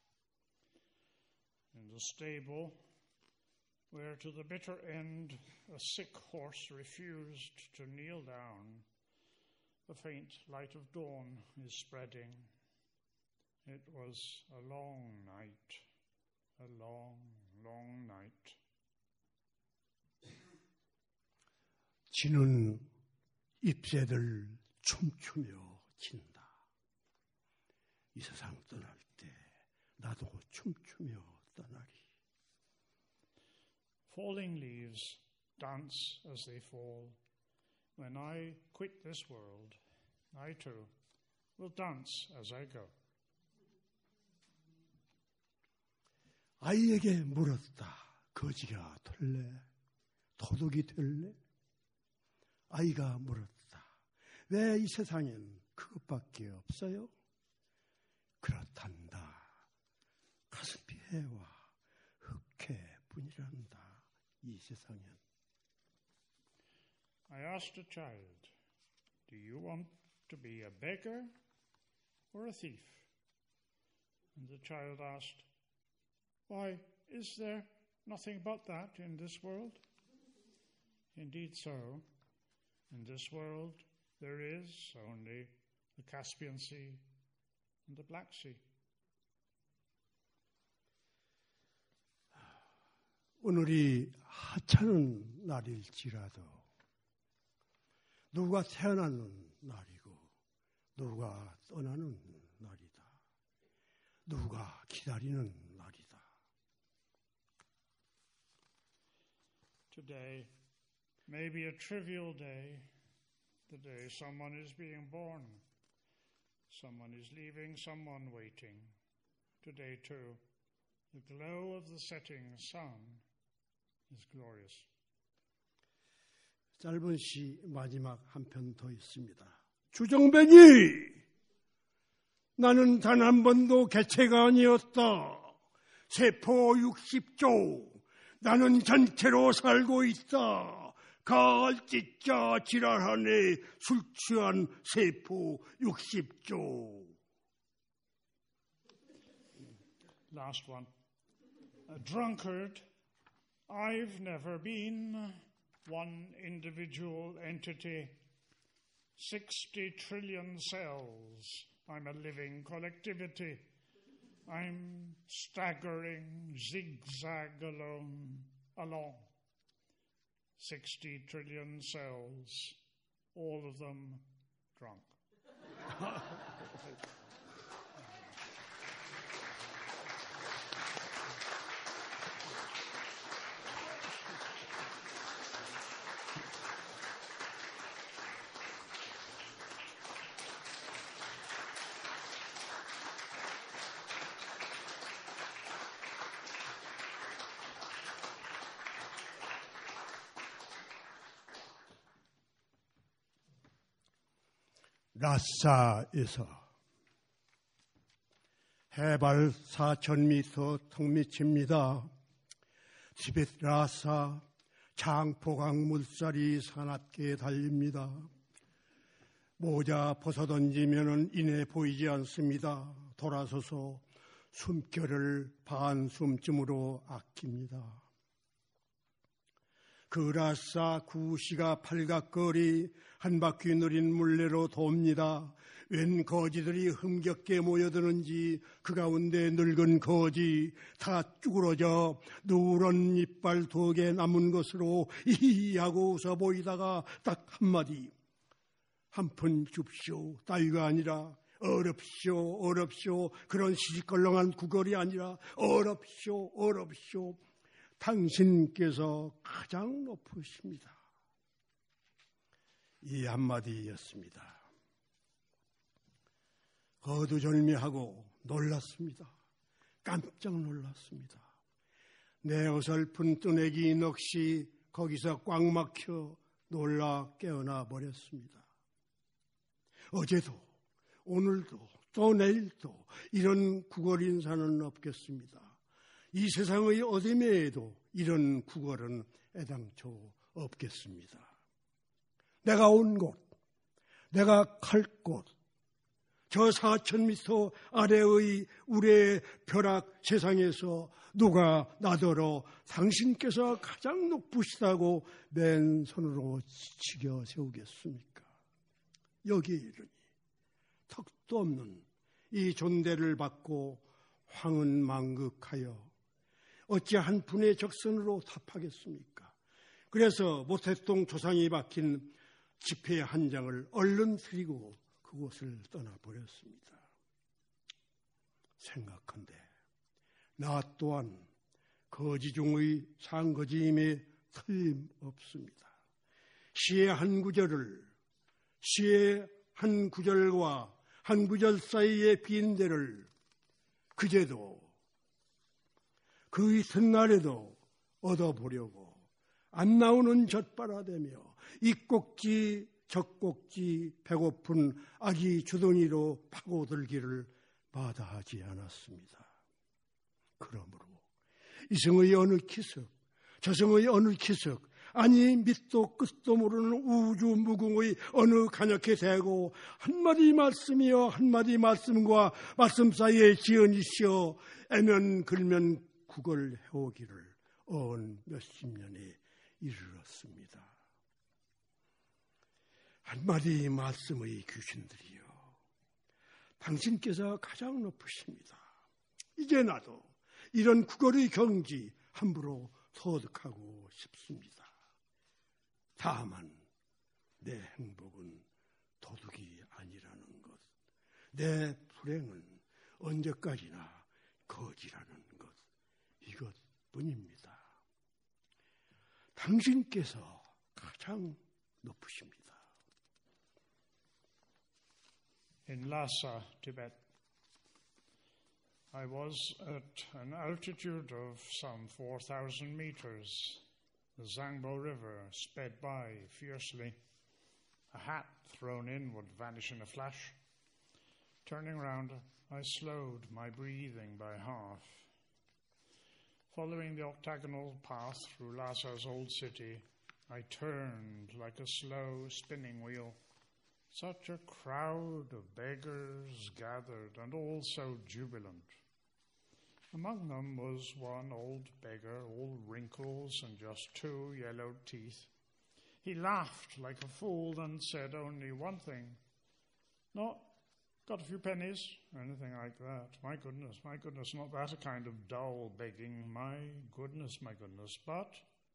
In the stable, where to the bitter end a sick horse refused to kneel down, the faint light of dawn is spreading. It was a long night, a long, long night. 지는 잎새들 춤추며 진다. 이 세상 떠날 때 나도 춤추며 떠나리. Falling leaves dance as they fall. When I quit this world, I too will dance as I go. 아이에게 물었다. 거지가 될래? 도둑이 될래? 아이가 물었다. 왜 이 세상엔 그것밖에 없어요? 그렇단다. 가슴피해와 흑해뿐이란다. 이 세상엔. I asked a child, do you want to be a beggar or a thief? And the child asked, why, is there nothing but that in this world? Indeed so. In this world there is only the Caspian Sea and the Black Sea. 오늘이 하찮은 날일지라도 누가 태어나는 날이고 누가 떠나는 날이다. 누가 기다리는 날이다. Today may be a trivial day, the day someone is being born, someone is leaving, someone waiting. Today too, the glow of the setting sun is glorious. 짧은 시 마지막 한 편 더 있습니다. 주정뱅이! 나는 단 한 번도 개체가 아니었다. 세포 60조. 나는 전체로 살고 있다. 가을찢자 지랄하네 술 취한 세포 60조. Last one. A drunkard I've never been. one individual entity, 60 trillion cells. I'm a living collectivity. I'm staggering, zigzag along. 60 trillion cells, all of them drunk. 라사에서 해발 4,000m 턱밑입니다. 티벳 라사 장포강 물살이 사납게 달립니다. 모자 벗어던지면 이내 보이지 않습니다. 돌아서서 숨결을 반숨쯤으로 아낍니다. 그 라사 구시가 팔각거리 한 바퀴 느린 물레로 돕니다. 웬 거지들이 흥겹게 모여드는지 그 가운데 늙은 거지 다 쭈그러져 누런 이빨 2개 남은 것으로 이하고 웃어 보이다가 딱 한마디, 한 푼 줍쇼 따위가 아니라 어렵쇼 어렵쇼, 그런 시시껄렁한 구걸이 아니라 어렵쇼 어렵쇼, 당신께서 가장 높으십니다. 이 한마디였습니다. 거두절미하고 놀랐습니다. 깜짝 놀랐습니다. 내 어설픈 뜨내기 넋이 거기서 꽉 막혀 놀라 깨어나 버렸습니다. 어제도 오늘도 또 내일도 이런 구걸 인사는 없겠습니다. 이 세상의 어디에도 이런 구걸은 애당초 없겠습니다. 내가 온 곳, 내가 갈 곳, 저 4,000m 아래의 우리의 벼락 세상에서 누가 나더러 당신께서 가장 높으시다고 맨손으로 치겨 세우겠습니까? 여기에 이르니 턱도 없는 이 존대를 받고 황은 망극하여 어찌 한 분의 적선으로 답하겠습니까? 그래서 모태동 조상이 박힌 지폐 한 장을 얼른 드리고 그곳을 떠나버렸습니다. 생각한데 나 또한 거지 중의 상거지임에 틀림없습니다. 시의 한 구절과 한 구절 사이의 빈대를 그제도 그 이튿날에도 얻어보려고 안 나오는 젖바라대며 이 꼭지 저 꼭지 배고픈 아기 주둥이로 파고들기를 마다하지 않았습니다. 그러므로 이성의 어느 기석, 저성의 어느 기석, 아니 밑도 끝도 모르는 우주 무궁의 어느 간역에 대고 한마디 말씀이여 한마디 말씀과 말씀 사이에 지연이시여 애면 글면 구걸해오기를 언 몇십 년에 이르렀습니다. 한마디 말씀의 귀신들이여, 당신께서 가장 높으십니다. 이제 나도 이런 구걸의 경지 함부로 터득하고 싶습니다. 다만 내 행복은 도둑이 아니라는 것, 내 불행은 언제까지나 거지라는 것, 이것뿐입니다. 당신께서 가장 높으십니다. In Lhasa, Tibet, I was at an altitude of some 4,000 meters. The Zangbo River sped by fiercely. A hat thrown in would vanish in a flash. Turning round, I slowed my breathing by half. Following the octagonal path through Lhasa's old city, I turned like a slow spinning wheel. Such a crowd of beggars gathered, and all so jubilant. Among them was one old beggar, all wrinkles and just 2 yellowed teeth. He laughed like a fool and said only one thing. "Not got a few pennies," or anything like that. My goodness, not that a kind of dull begging. My goodness. But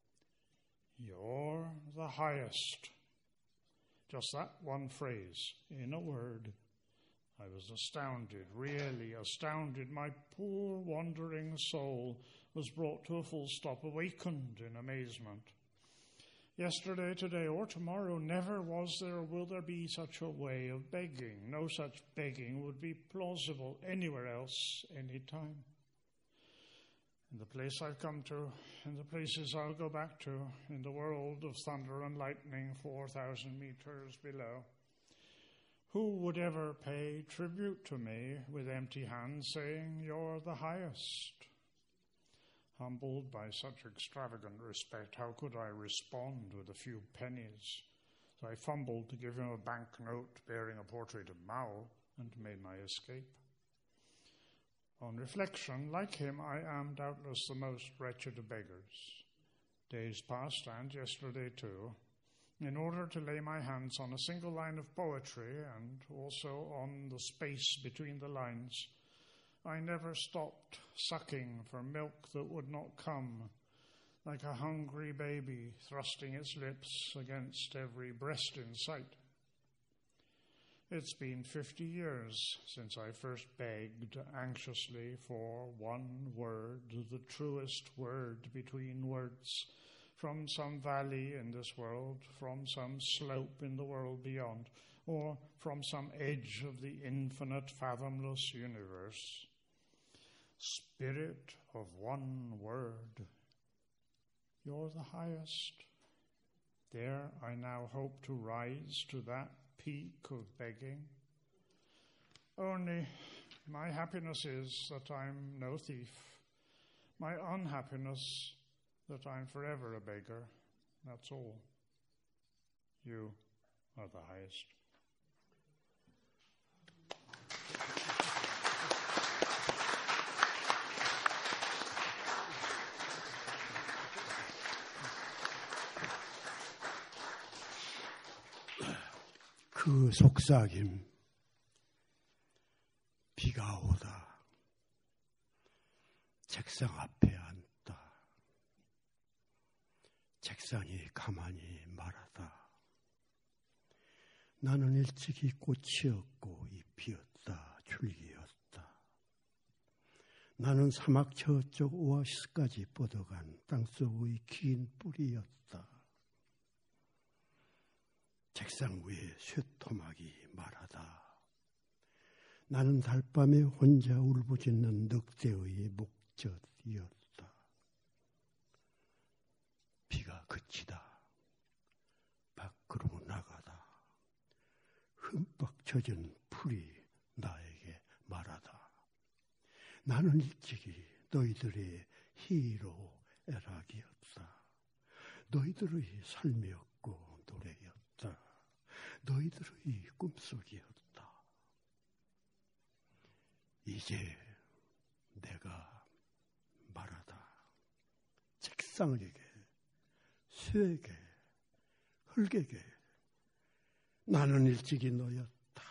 you're the highest. Just that one phrase, in a word. I was astounded, really astounded. My poor wandering soul was brought to a full stop, awakened in amazement. Yesterday, today, or tomorrow, never was there or will there be such a way of begging. No such begging would be plausible anywhere else, any time. In the place I've come to, in the places I'll go back to, in the world of thunder and lightning 4,000 meters below, who would ever pay tribute to me with empty hands, saying, "You're the highest"? Humbled by such extravagant respect, how could I respond with a few pennies? So I fumbled to give him a banknote bearing a portrait of Mao and made my escape. On reflection, like him, I am doubtless the most wretched of beggars. Days past, and yesterday too, in order to lay my hands on a single line of poetry and also on the space between the lines, I never stopped sucking for milk that would not come, like a hungry baby thrusting its lips against every breast in sight. It's been 50 years since I first begged anxiously for one word, the truest word between words, from some valley in this world, from some slope in the world beyond, or from some edge of the infinite, fathomless universe. Spirit of one word, you're the highest. There I now hope to rise to that peak of begging. Only my happiness is that I'm no thief. My unhappiness that I'm forever a beggar. That's all. You are the highest. 그 속삭임, 비가 오다, 책상 앞에 앉다, 책상이 가만히 말하다. 나는 일찍이 꽃이었고 잎이었다, 줄기였다. 나는 사막 저쪽 오아시스까지 뻗어간 땅속의 긴 뿌리였다. 책상 위에 쇠토막이 말하다. 나는 달밤에 혼자 울부짖는 늑대의 목젖이었다. 비가 그치다. 밖으로 나가다. 흠뻑 젖은 풀이 나에게 말하다. 나는 일찍이 너희들의 히로에락이었다. 너희들의 삶이었고 노래였다. 너희들의 꿈속이었다. 이제 내가 말하다. 책상에게, 쇠에게, 흙에게 나는 일찍이 너였다.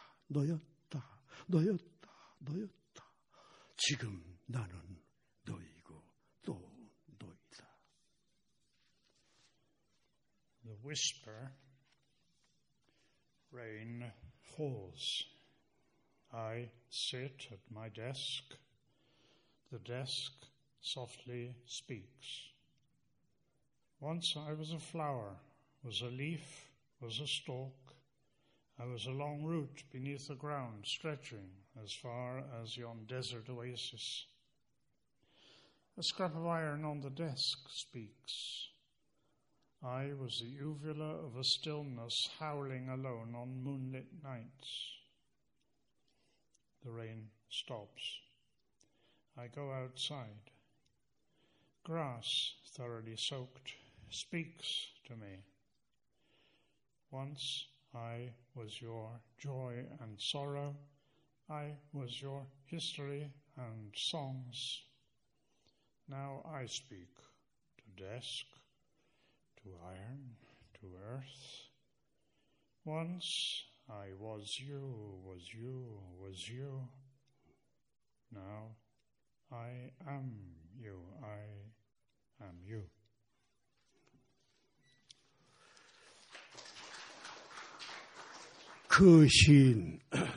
지금 나는 너이고 또 너이다. The whisper, rain falls. I sit at my desk. The desk softly speaks. Once I was a flower, was a leaf, was a stalk. I was a long root beneath the ground, stretching as far as yon desert oasis. A scrap of iron on the desk speaks. I was the uvula of a stillness howling alone on moonlit nights. The rain stops. I go outside. Grass, thoroughly soaked, speaks to me. Once I was your joy and sorrow. I was your history and songs. Now I speak to desk, to iron, to earth. earth. Once I was you, was you, was you. Now I am you, I am you. 그 시인,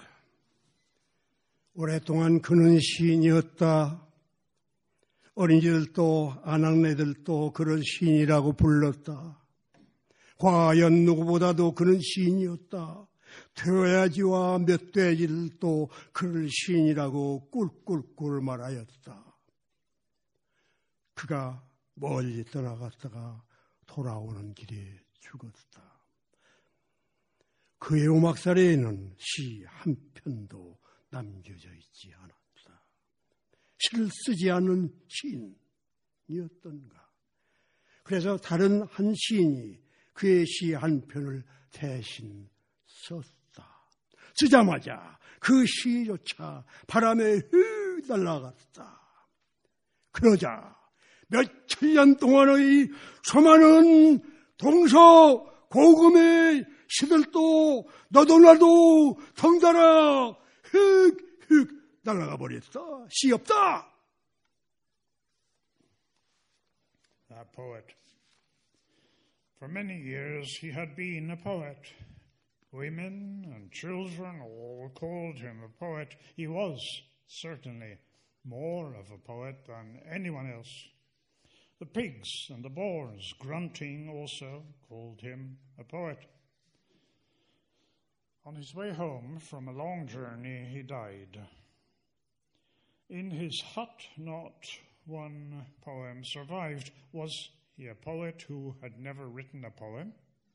오랫동안 그는 시인이었다. 어린이들도 아낙네들도 그런 시인이라고 불렀다. 과연 누구보다도 그는 시인이었다. 돼지와 멧돼지들도 그를 시인이라고 꿀꿀꿀 말하였다. 그가 멀리 떠나갔다가 돌아오는 길에 죽었다. 그의 오막살에는 시 한 편도 남겨져 있지 않았다. 시를 쓰지 않는 시인이었던가. 그래서 다른 한 시인이 그의 시 한 편을 대신 썼다. 쓰자마자 그 시조차 바람에 휙 날아갔다. 그러자 몇천 년 동안의 수많은 동서 고금의 시들도 너도 나도 덩달아 휙휙 날아가 버렸다. 시 없다. That poet. For many years he had been a poet. Women and children all called him a poet. He was certainly more of a poet than anyone else. The pigs and the boars, grunting also, called him a poet. On his way home from a long journey, he died. In his hut, not one poem survived. Was he a poet who had never written a poem?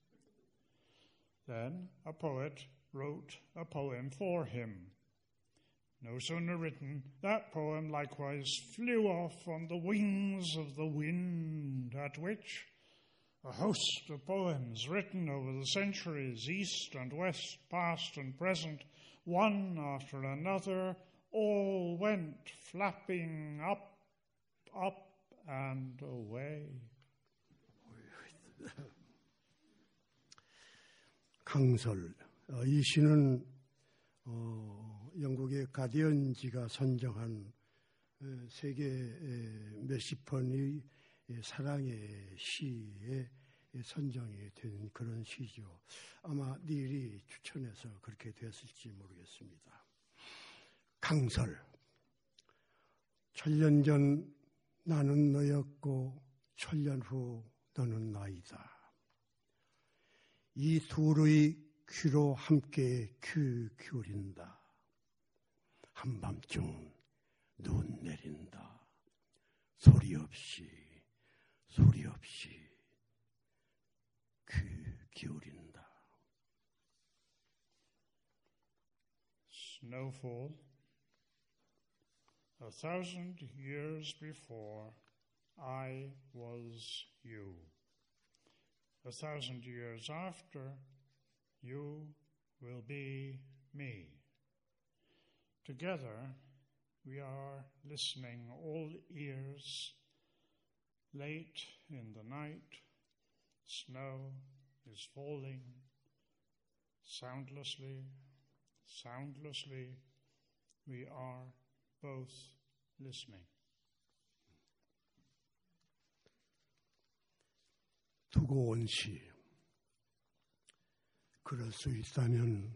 Then a poet wrote a poem for him. No sooner written, that poem likewise flew off on the wings of the wind, at which a host of poems written over the centuries, east and west, past and present, one after another, all went flapping up, up and away. 강설, 이 시는 영국의 가디언지가 선정한 세계 몇십 번의 사랑의 시에 선정이 된 그런 시죠. 아마 닐이 추천해서 그렇게 됐을지 모르겠습니다. 강설, 천년 전 나는 너였고 천년 후 너는 나이다. 이 둘의 귀로 함께 귀 기울인다. 한밤중 눈 내린다. 소리 없이 귀 기울인다. Snowfall. 1,000 years before, I was you. 1,000 years after, you will be me. Together, we are listening, all ears. Late in the night, snow is falling. Soundlessly, we are both listening. 두고 온 시. 그럴 수 있다면,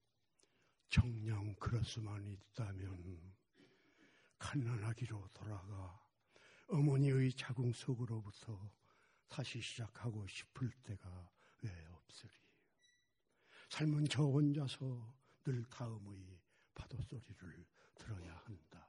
정녕 그럴 수만 있다면 갓난아기로 돌아가 어머니의 자궁 속으로부터 다시 시작하고 싶을 때가 왜 없으리. 삶은 저 혼자서 늘 다음의 파도 소리를 들어야 한다.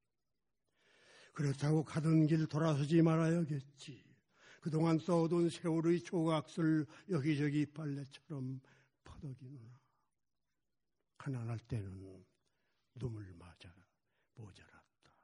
그렇다고 가던 길 돌아서지 말아야겠지. 그동안 써오던 세월의 조각들 여기저기 빨래처럼 퍼덕이누나. 가난할 때는 눈물 맞아 모자랐다.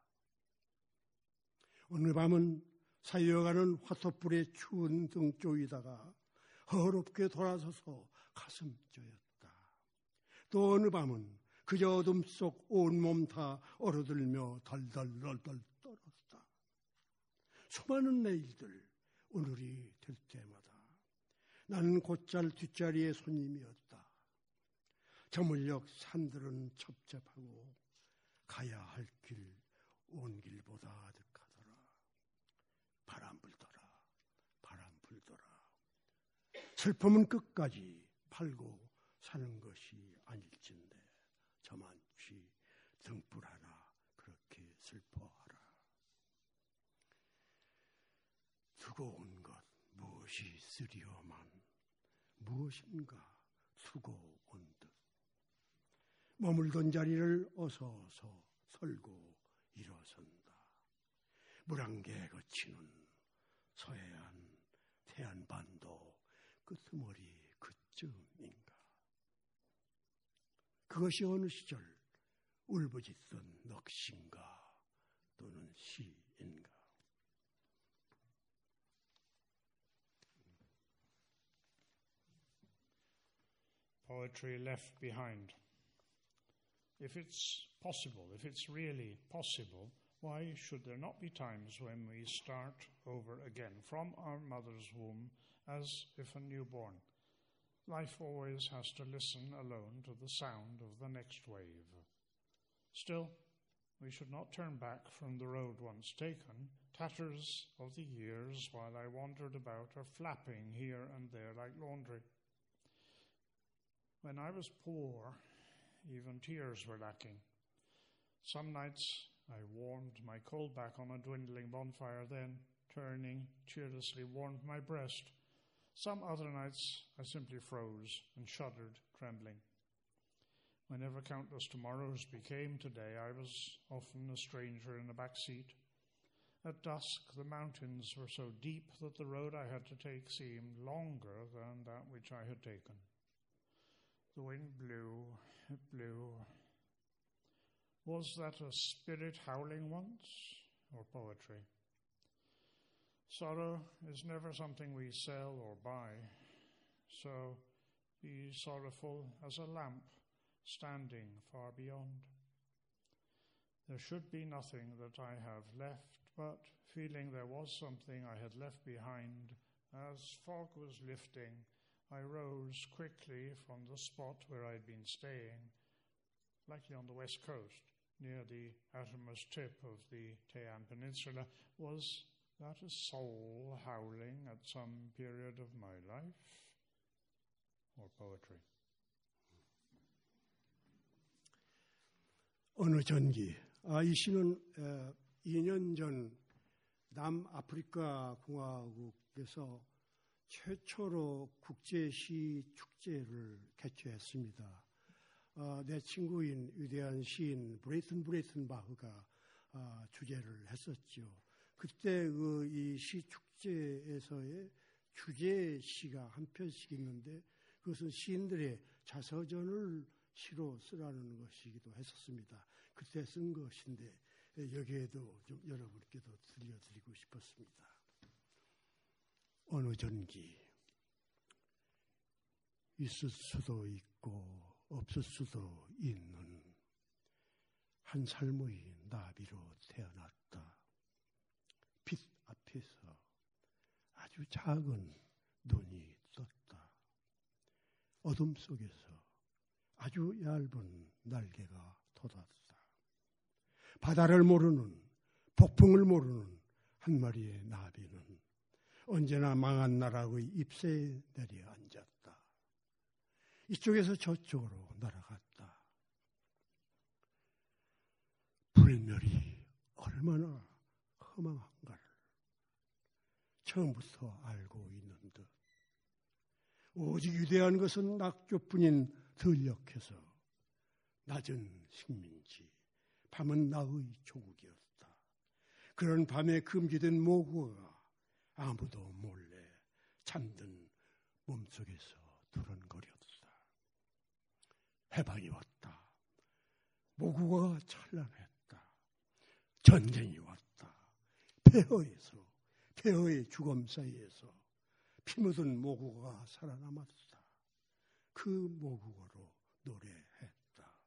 오늘 밤은 사이어가는 화토불의 추운 등 쪽이다가 허겁게 돌아서서 가슴 쪼였다. 또 어느 밤은 그저 어둠 속 온몸 다 얼어들며 덜덜덜덜 떨었다. 수많은 내일들 오늘이 될 때마다 나는 곧잘 뒷자리의 손님이었다. 저물녘 산들은 첩첩하고 가야 할 길 온 길보다 아득하더라. 바람 불더라. 슬픔은 끝까지 팔고 사는 것이 아닐진데 저만치 등불 하나 그렇게 슬퍼하라. 두고 온 것 무엇이 있으리요만 무엇인가 두고 온 듯 머물던 자리를 어서 설고 일어선다. 물안개 거치는 서해안 태안반도 끄트머리 그쯤인가. 그것이 어느 시절 울부짖던 넋인가 또는 시인가. Poetry left behind. If it's possible, if it's really possible, why should there not be times when we start over again from our mother's womb as if a newborn? Life always has to listen alone to the sound of the next wave. Still, we should not turn back from the road once taken. Tatters of the years while I wandered about are flapping here and there like laundry. When I was poor, even tears were lacking. Some nights I warmed my coal back on a dwindling bonfire, then, turning, cheerlessly warmed my breast. Some other nights I simply froze and shuddered, trembling. Whenever countless tomorrows became today, I was often a stranger in a back seat. At dusk, the mountains were so deep that the road I had to take seemed longer than that which I had taken. The wind blew, it blew. Was that a spirit howling once, or poetry? Sorrow is never something we sell or buy, so be sorrowful as a lamp standing far beyond. There should be nothing that I have left, but feeling there was something I had left behind, as fog was lifting, I rose quickly from the spot where I'd been staying, likely on the west coast, near the outermost tip of the Taiwan Peninsula. Was that a soul howling at some period of my life, or poetry? 어느 전기. 이 시는 2년 전 남아프리카 공화국에서 최초로 국제시 축제를 개최했습니다. 내 친구인 위대한 시인 브레이튼 바흐가 주제를 했었죠. 그때 이 시 축제에서의 주제 시가 한 편씩 있는데 그것은 시인들의 자서전을 시로 쓰라는 것이기도 했었습니다. 그때 쓴 것인데 여기에도 좀 여러분께도 들려드리고 싶었습니다. 어느 전기 있을 수도 있고 없을 수도 있는 한 삶의 나비로 태어났다. 빛 앞에서 아주 작은 눈이 떴다. 어둠 속에서 아주 얇은 날개가 돋았다. 바다를 모르는, 폭풍을 모르는 한 마리의 나비는 언제나 망한 나라의 잎새에 내려앉았다. 이쪽에서 저쪽으로 날아갔다. 불멸이 얼마나 허망한가를 처음부터 알고 있는 듯 오직 위대한 것은 낙조뿐인 들녘에서 낮은 식민지, 밤은 나의 조국이었다. 그런 밤에 금기된 모국어가 아무도 몰래 잠든 몸속에서 두런거렸다. 해방이 왔다. 모국어가 찬란했다. 전쟁이 왔다. 폐허의 죽음 사이에서 피 묻은 모국어가 살아남았다. 그 모국어로 노래했다.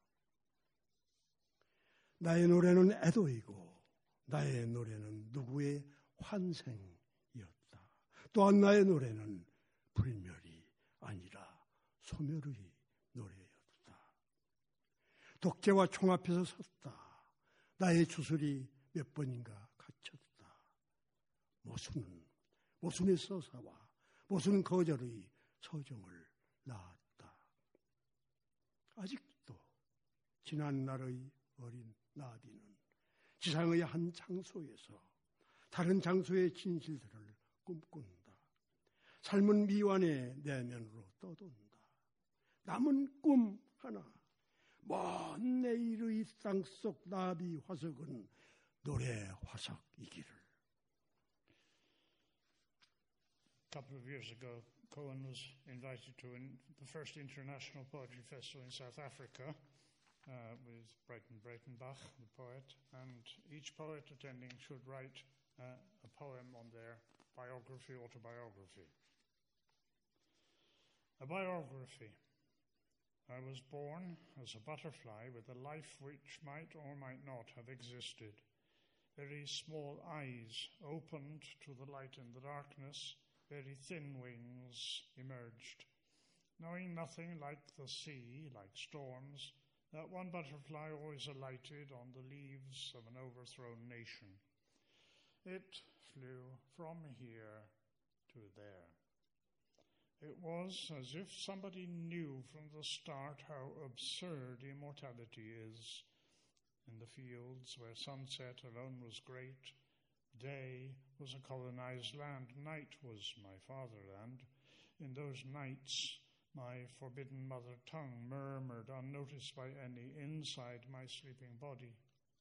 나의 노래는 애도이고 나의 노래는 누구의 환생이었다. 또한 나의 노래는 불멸이 아니라 소멸의 노래였다. 독재와 총 앞에서 섰다. 나의 주술이 몇 번인가 갇혔다. 모순의 서사와 모순 거절의 서정을 낳았다. 아직도 지난날의 어린 나비는 지상의 한 장소에서 다른 장소의 진실들을 꿈꾼다. 삶은 미완의 내면으로 떠돈다. 남은 꿈 하나, 먼 내일의 땅속 나비 화석은 노래 화석이기를. A couple of years ago, Cohen was invited to the first International Poetry Festival in South Africa with Breitenbach, the poet, and each poet attending should write a poem on their biography, autobiography. A biography. I was born as a butterfly with a life which might or might not have existed. Very small eyes opened to the light in the darkness. Very thin wings emerged. Knowing nothing like the sea, like storms, that one butterfly always alighted on the leaves of an overthrown nation. It flew from here to there. It was as if somebody knew from the start how absurd immortality is. In the fields where sunset alone was great, day was a colonized land, night was my fatherland. In those nights, my forbidden mother tongue murmured unnoticed by any inside my sleeping body.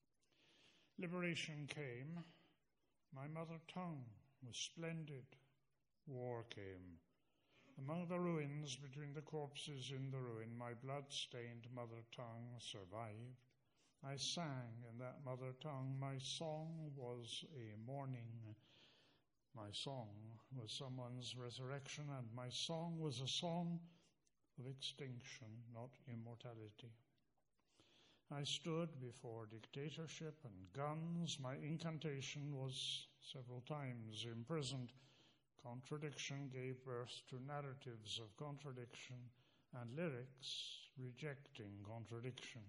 Liberation came. My mother tongue was splendid. War came. Among the ruins, between the corpses in the ruin, my blood-stained mother tongue survived. I sang in that mother tongue. My song was a mourning. My song was someone's resurrection, and my song was a song of extinction, not immortality. I stood before dictatorship and guns. My incantation was several times imprisoned. Contradiction gave birth to narratives of contradiction and lyrics rejecting contradiction.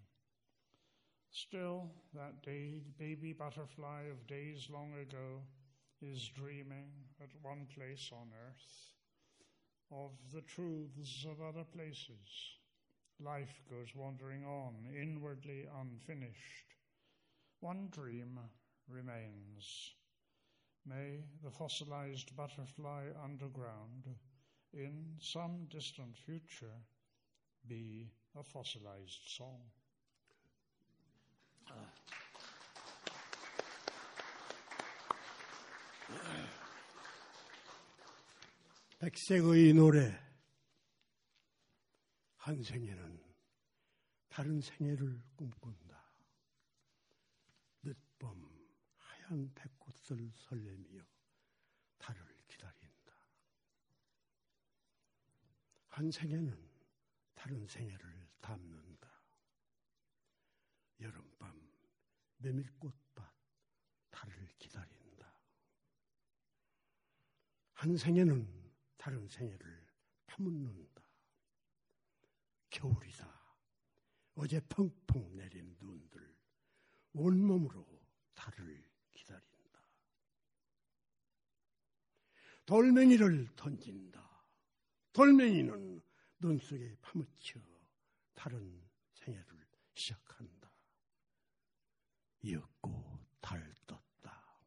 Still, that baby butterfly of days long ago is dreaming at one place on earth of the truths of other places. Life goes wandering on, inwardly unfinished. One dream remains. May the fossilized butterfly underground, in some distant future, be a fossilized song. 백색의 노래. 한 생애는 다른 생애를 꿈꾼다. 늦봄 하얀 백꽃을 설레며 달을 기다린다. 한 생애는 다른 생애를 담는다. 여름밤 메밀꽃밭 달을 기다린다. 한 생애는 다른 생애를 파묻는다. 겨울이다. 어제 펑펑 내린 눈들 온몸으로 달을 기다린다. 돌멩이를 던진다. 돌멩이는 눈 속에 파묻혀 다른 생애를 시작한다. 이었고 달 떴다.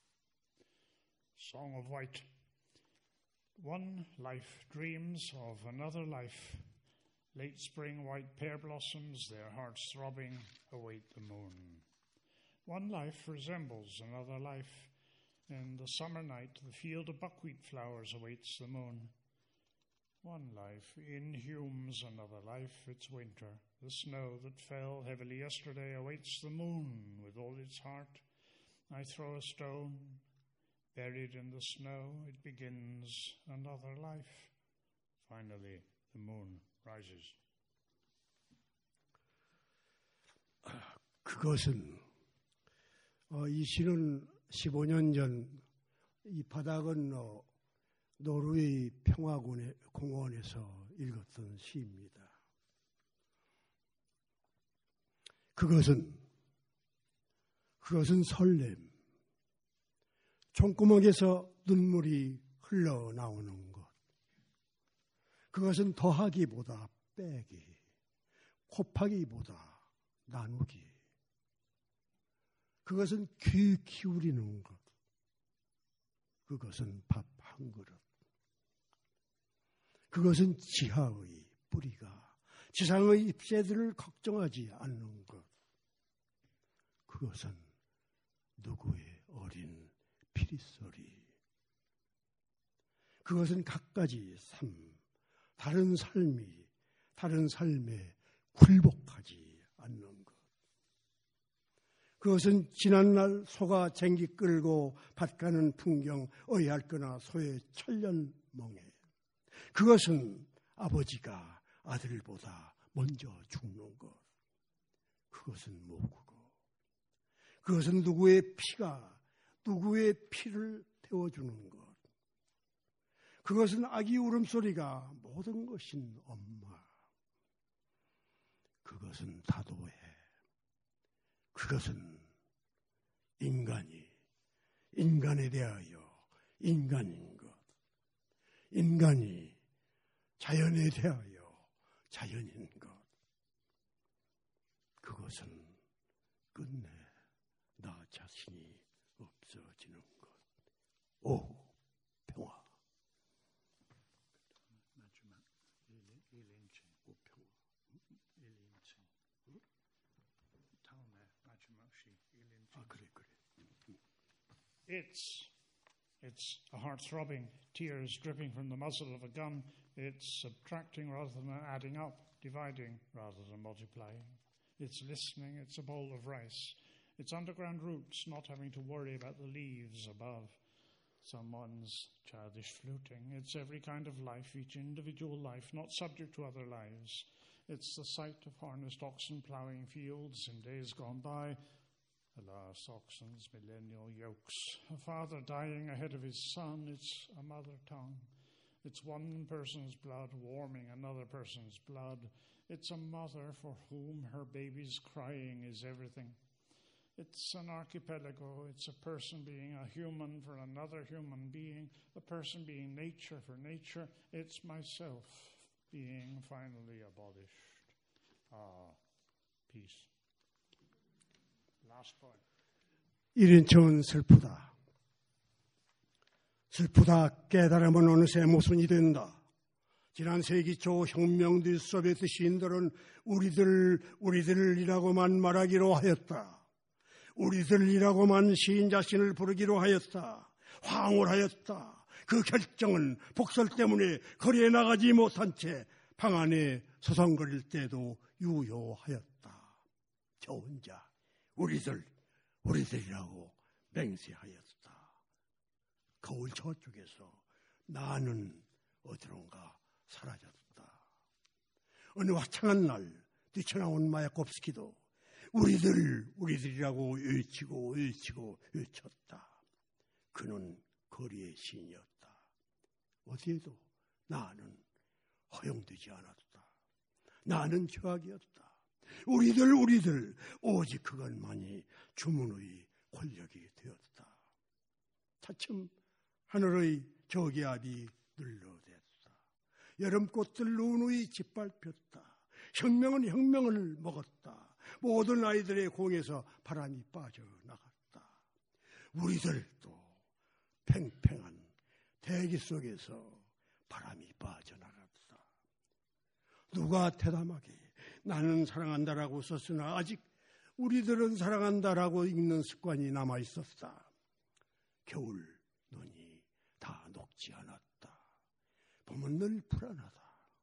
Song of White. One life dreams of another life. Late spring white pear blossoms, their hearts throbbing, await the moon. One life resembles another life. In the summer night, the field of buckwheat flowers awaits the moon. One life inhumes another life, it's winter. The snow that fell heavily yesterday awaits the moon with all its heart. I throw a stone. Buried in the snow, it begins another life. Finally, the moon rises. 그것은 이 시는 15년 전 이 바다 건너 노르웨이 평화공원에서 읽었던 시입니다. 그것은 설렘, 총구멍에서 눈물이 흘러나오는 것. 그것은 더하기보다 빼기, 곱하기보다 나누기. 그것은 귀 기울이는 것. 그것은 밥 한 그릇. 그것은 지하의 뿌리가 지상의 잎새들을 걱정하지 않는 것. 그것은 누구의 어린 피리소리. 그것은 갖가지 삶, 다른 삶에 굴복하지 않는 것. 그것은 지난날 소가 쟁기 끌고 밭 가는 풍경 어이할거나 소의 천년멍에. 그것은 아버지가 아들보다 먼저 죽는 것. 그것은 모국어. 그것은 누구의 피가 누구의 피를 태워주는 것. 그것은 아기 울음소리가 모든 것인 엄마. 그것은 다도해. 그것은 인간에 대하여 인간인 것. 인간이 자연에 대하여 자연인 것. 그것은 끝내 나 자신이 없어지는 것. 오, 평화. 마지막 1인칭. 오, 평화. 1인칭. 다음에 마지막 시 1인칭. 아, 그래. It's a heart-throbbing, tears dripping from the muzzle of a gun. It's subtracting rather than adding up, dividing rather than multiplying. It's listening, it's a bowl of rice. It's underground roots, not having to worry about the leaves above someone's childish fluting. It's every kind of life, each individual life, not subject to other lives. It's the sight of harnessed oxen ploughing fields in days gone by. Alas, oxen's millennial yokes. A father dying ahead of his son. It's a mother tongue. It's one person's blood warming another person's blood. It's a mother for whom her baby's crying is everything. It's an archipelago. It's a person being a human for another human being. A person being nature for nature. It's myself being finally abolished. Ah, peace. Last point. 1인칭은 슬프다. 슬프다 깨달으면 어느새 모순이 된다. 지난 세기 초 혁명 뒤 소비에트 시인들은 우리들이라고만 말하기로 하였다. 우리들이라고만 시인 자신을 부르기로 하였다. 황홀하였다. 그 결정은 복설 때문에 거리에 나가지 못한 채 방 안에 서성거릴 때도 유효하였다. 저 혼자 우리들이라고 맹세하였다. 거울 저쪽에서 나는 어디론가 사라졌다. 어느 화창한 날 뛰쳐나온 마야콥스키도 우리들이라고 외쳤다. 그는 거리의 시인이었다. 어디에도 나는 허용되지 않았다. 나는 죄악이었다. 우리들 오직 그것만이 주문의 권력이 되었다. 차츰 하늘의 저기압이 눌러댔다. 여름꽃들 눈의 짓밟혔다. 혁명은 혁명을 먹었다. 모든 아이들의 공에서 바람이 빠져나갔다. 우리들도 팽팽한 대기 속에서 바람이 빠져나갔다. 누가 대담하게 나는 사랑한다라고 썼으나 아직 우리들은 사랑한다라고 읽는 습관이 남아있었다. 겨울 눈이 다 녹지 않았다. 봄은 늘 불안하다.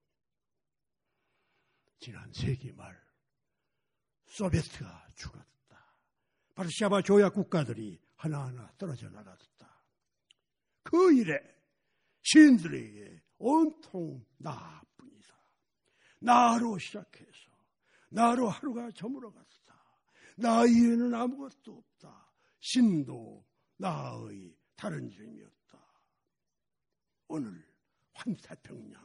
지난 세기 말 소비에트가 죽었다. 바르샤바 조약 국가들이 하나하나 떨어져 나갔다. 그 일에 시인들에게 온통 나뿐이다. 나로 시작해서 나로 하루가 저물어갔다. 나 이외에는 아무것도 없다. 신도 나의 다른 이름이었다. 오늘 환태평양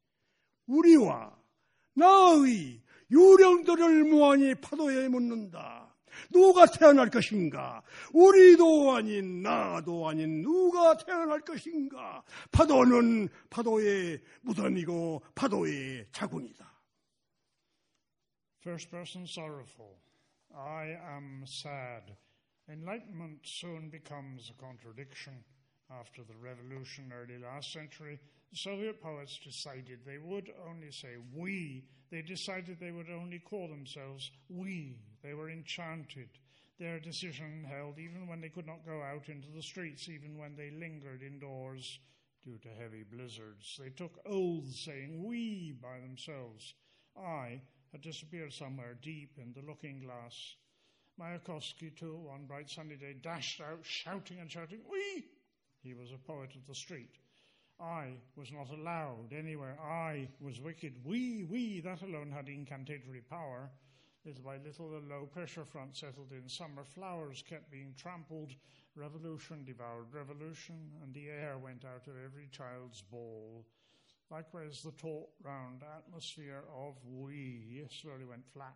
우리와 나의 유령들을 무한히 파도에 묻는다. 누가 태어날 것인가? 우리도 아닌 나도 아닌 누가 태어날 것인가? 파도는 파도의 무덤이고 파도의 자궁이다. First person sorrowful. I am sad. Enlightenment soon becomes a contradiction. After the revolution early last century, the Soviet poets decided they would only say we. They decided they would only call themselves we. They were enchanted. Their decision held even when they could not go out into the streets, even when they lingered indoors due to heavy blizzards. They took oaths saying we by themselves. I had disappeared somewhere deep in the looking glass. Mayakovsky, too, one bright sunny day, dashed out, shouting and shouting, we! He was a poet of the street. I was not allowed anywhere. I was wicked. We, that alone had incantatory power. Little by little, the low-pressure front settled in. Summer flowers kept being trampled. Revolution devoured revolution, and the air went out of every child's ball. Likewise, the taut, round atmosphere of we slowly went flat.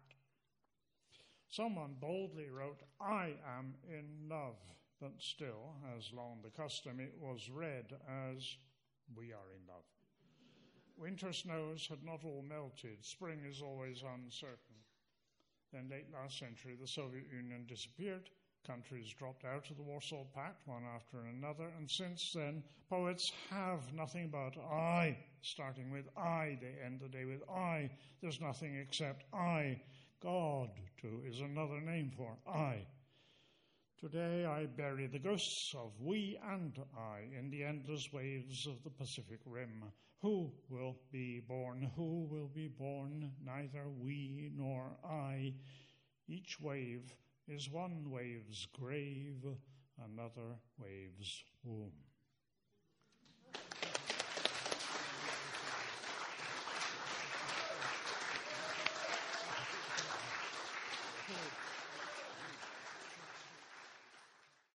Someone boldly wrote, I am in love. But still, as long the custom, it was read as, we are in love. Winter snows had not all melted. Spring is always uncertain. Then late last century, the Soviet Union disappeared. Countries dropped out of the Warsaw Pact, one after another. And since then, poets have nothing but I, starting with I. They end the day with I. There's nothing except I. God, too, is another name for I. Today I bury the ghosts of we and I in the endless waves of the Pacific Rim. Who will be born? Who will be born? Neither we nor I. Each wave is one wave's grave, another wave's womb.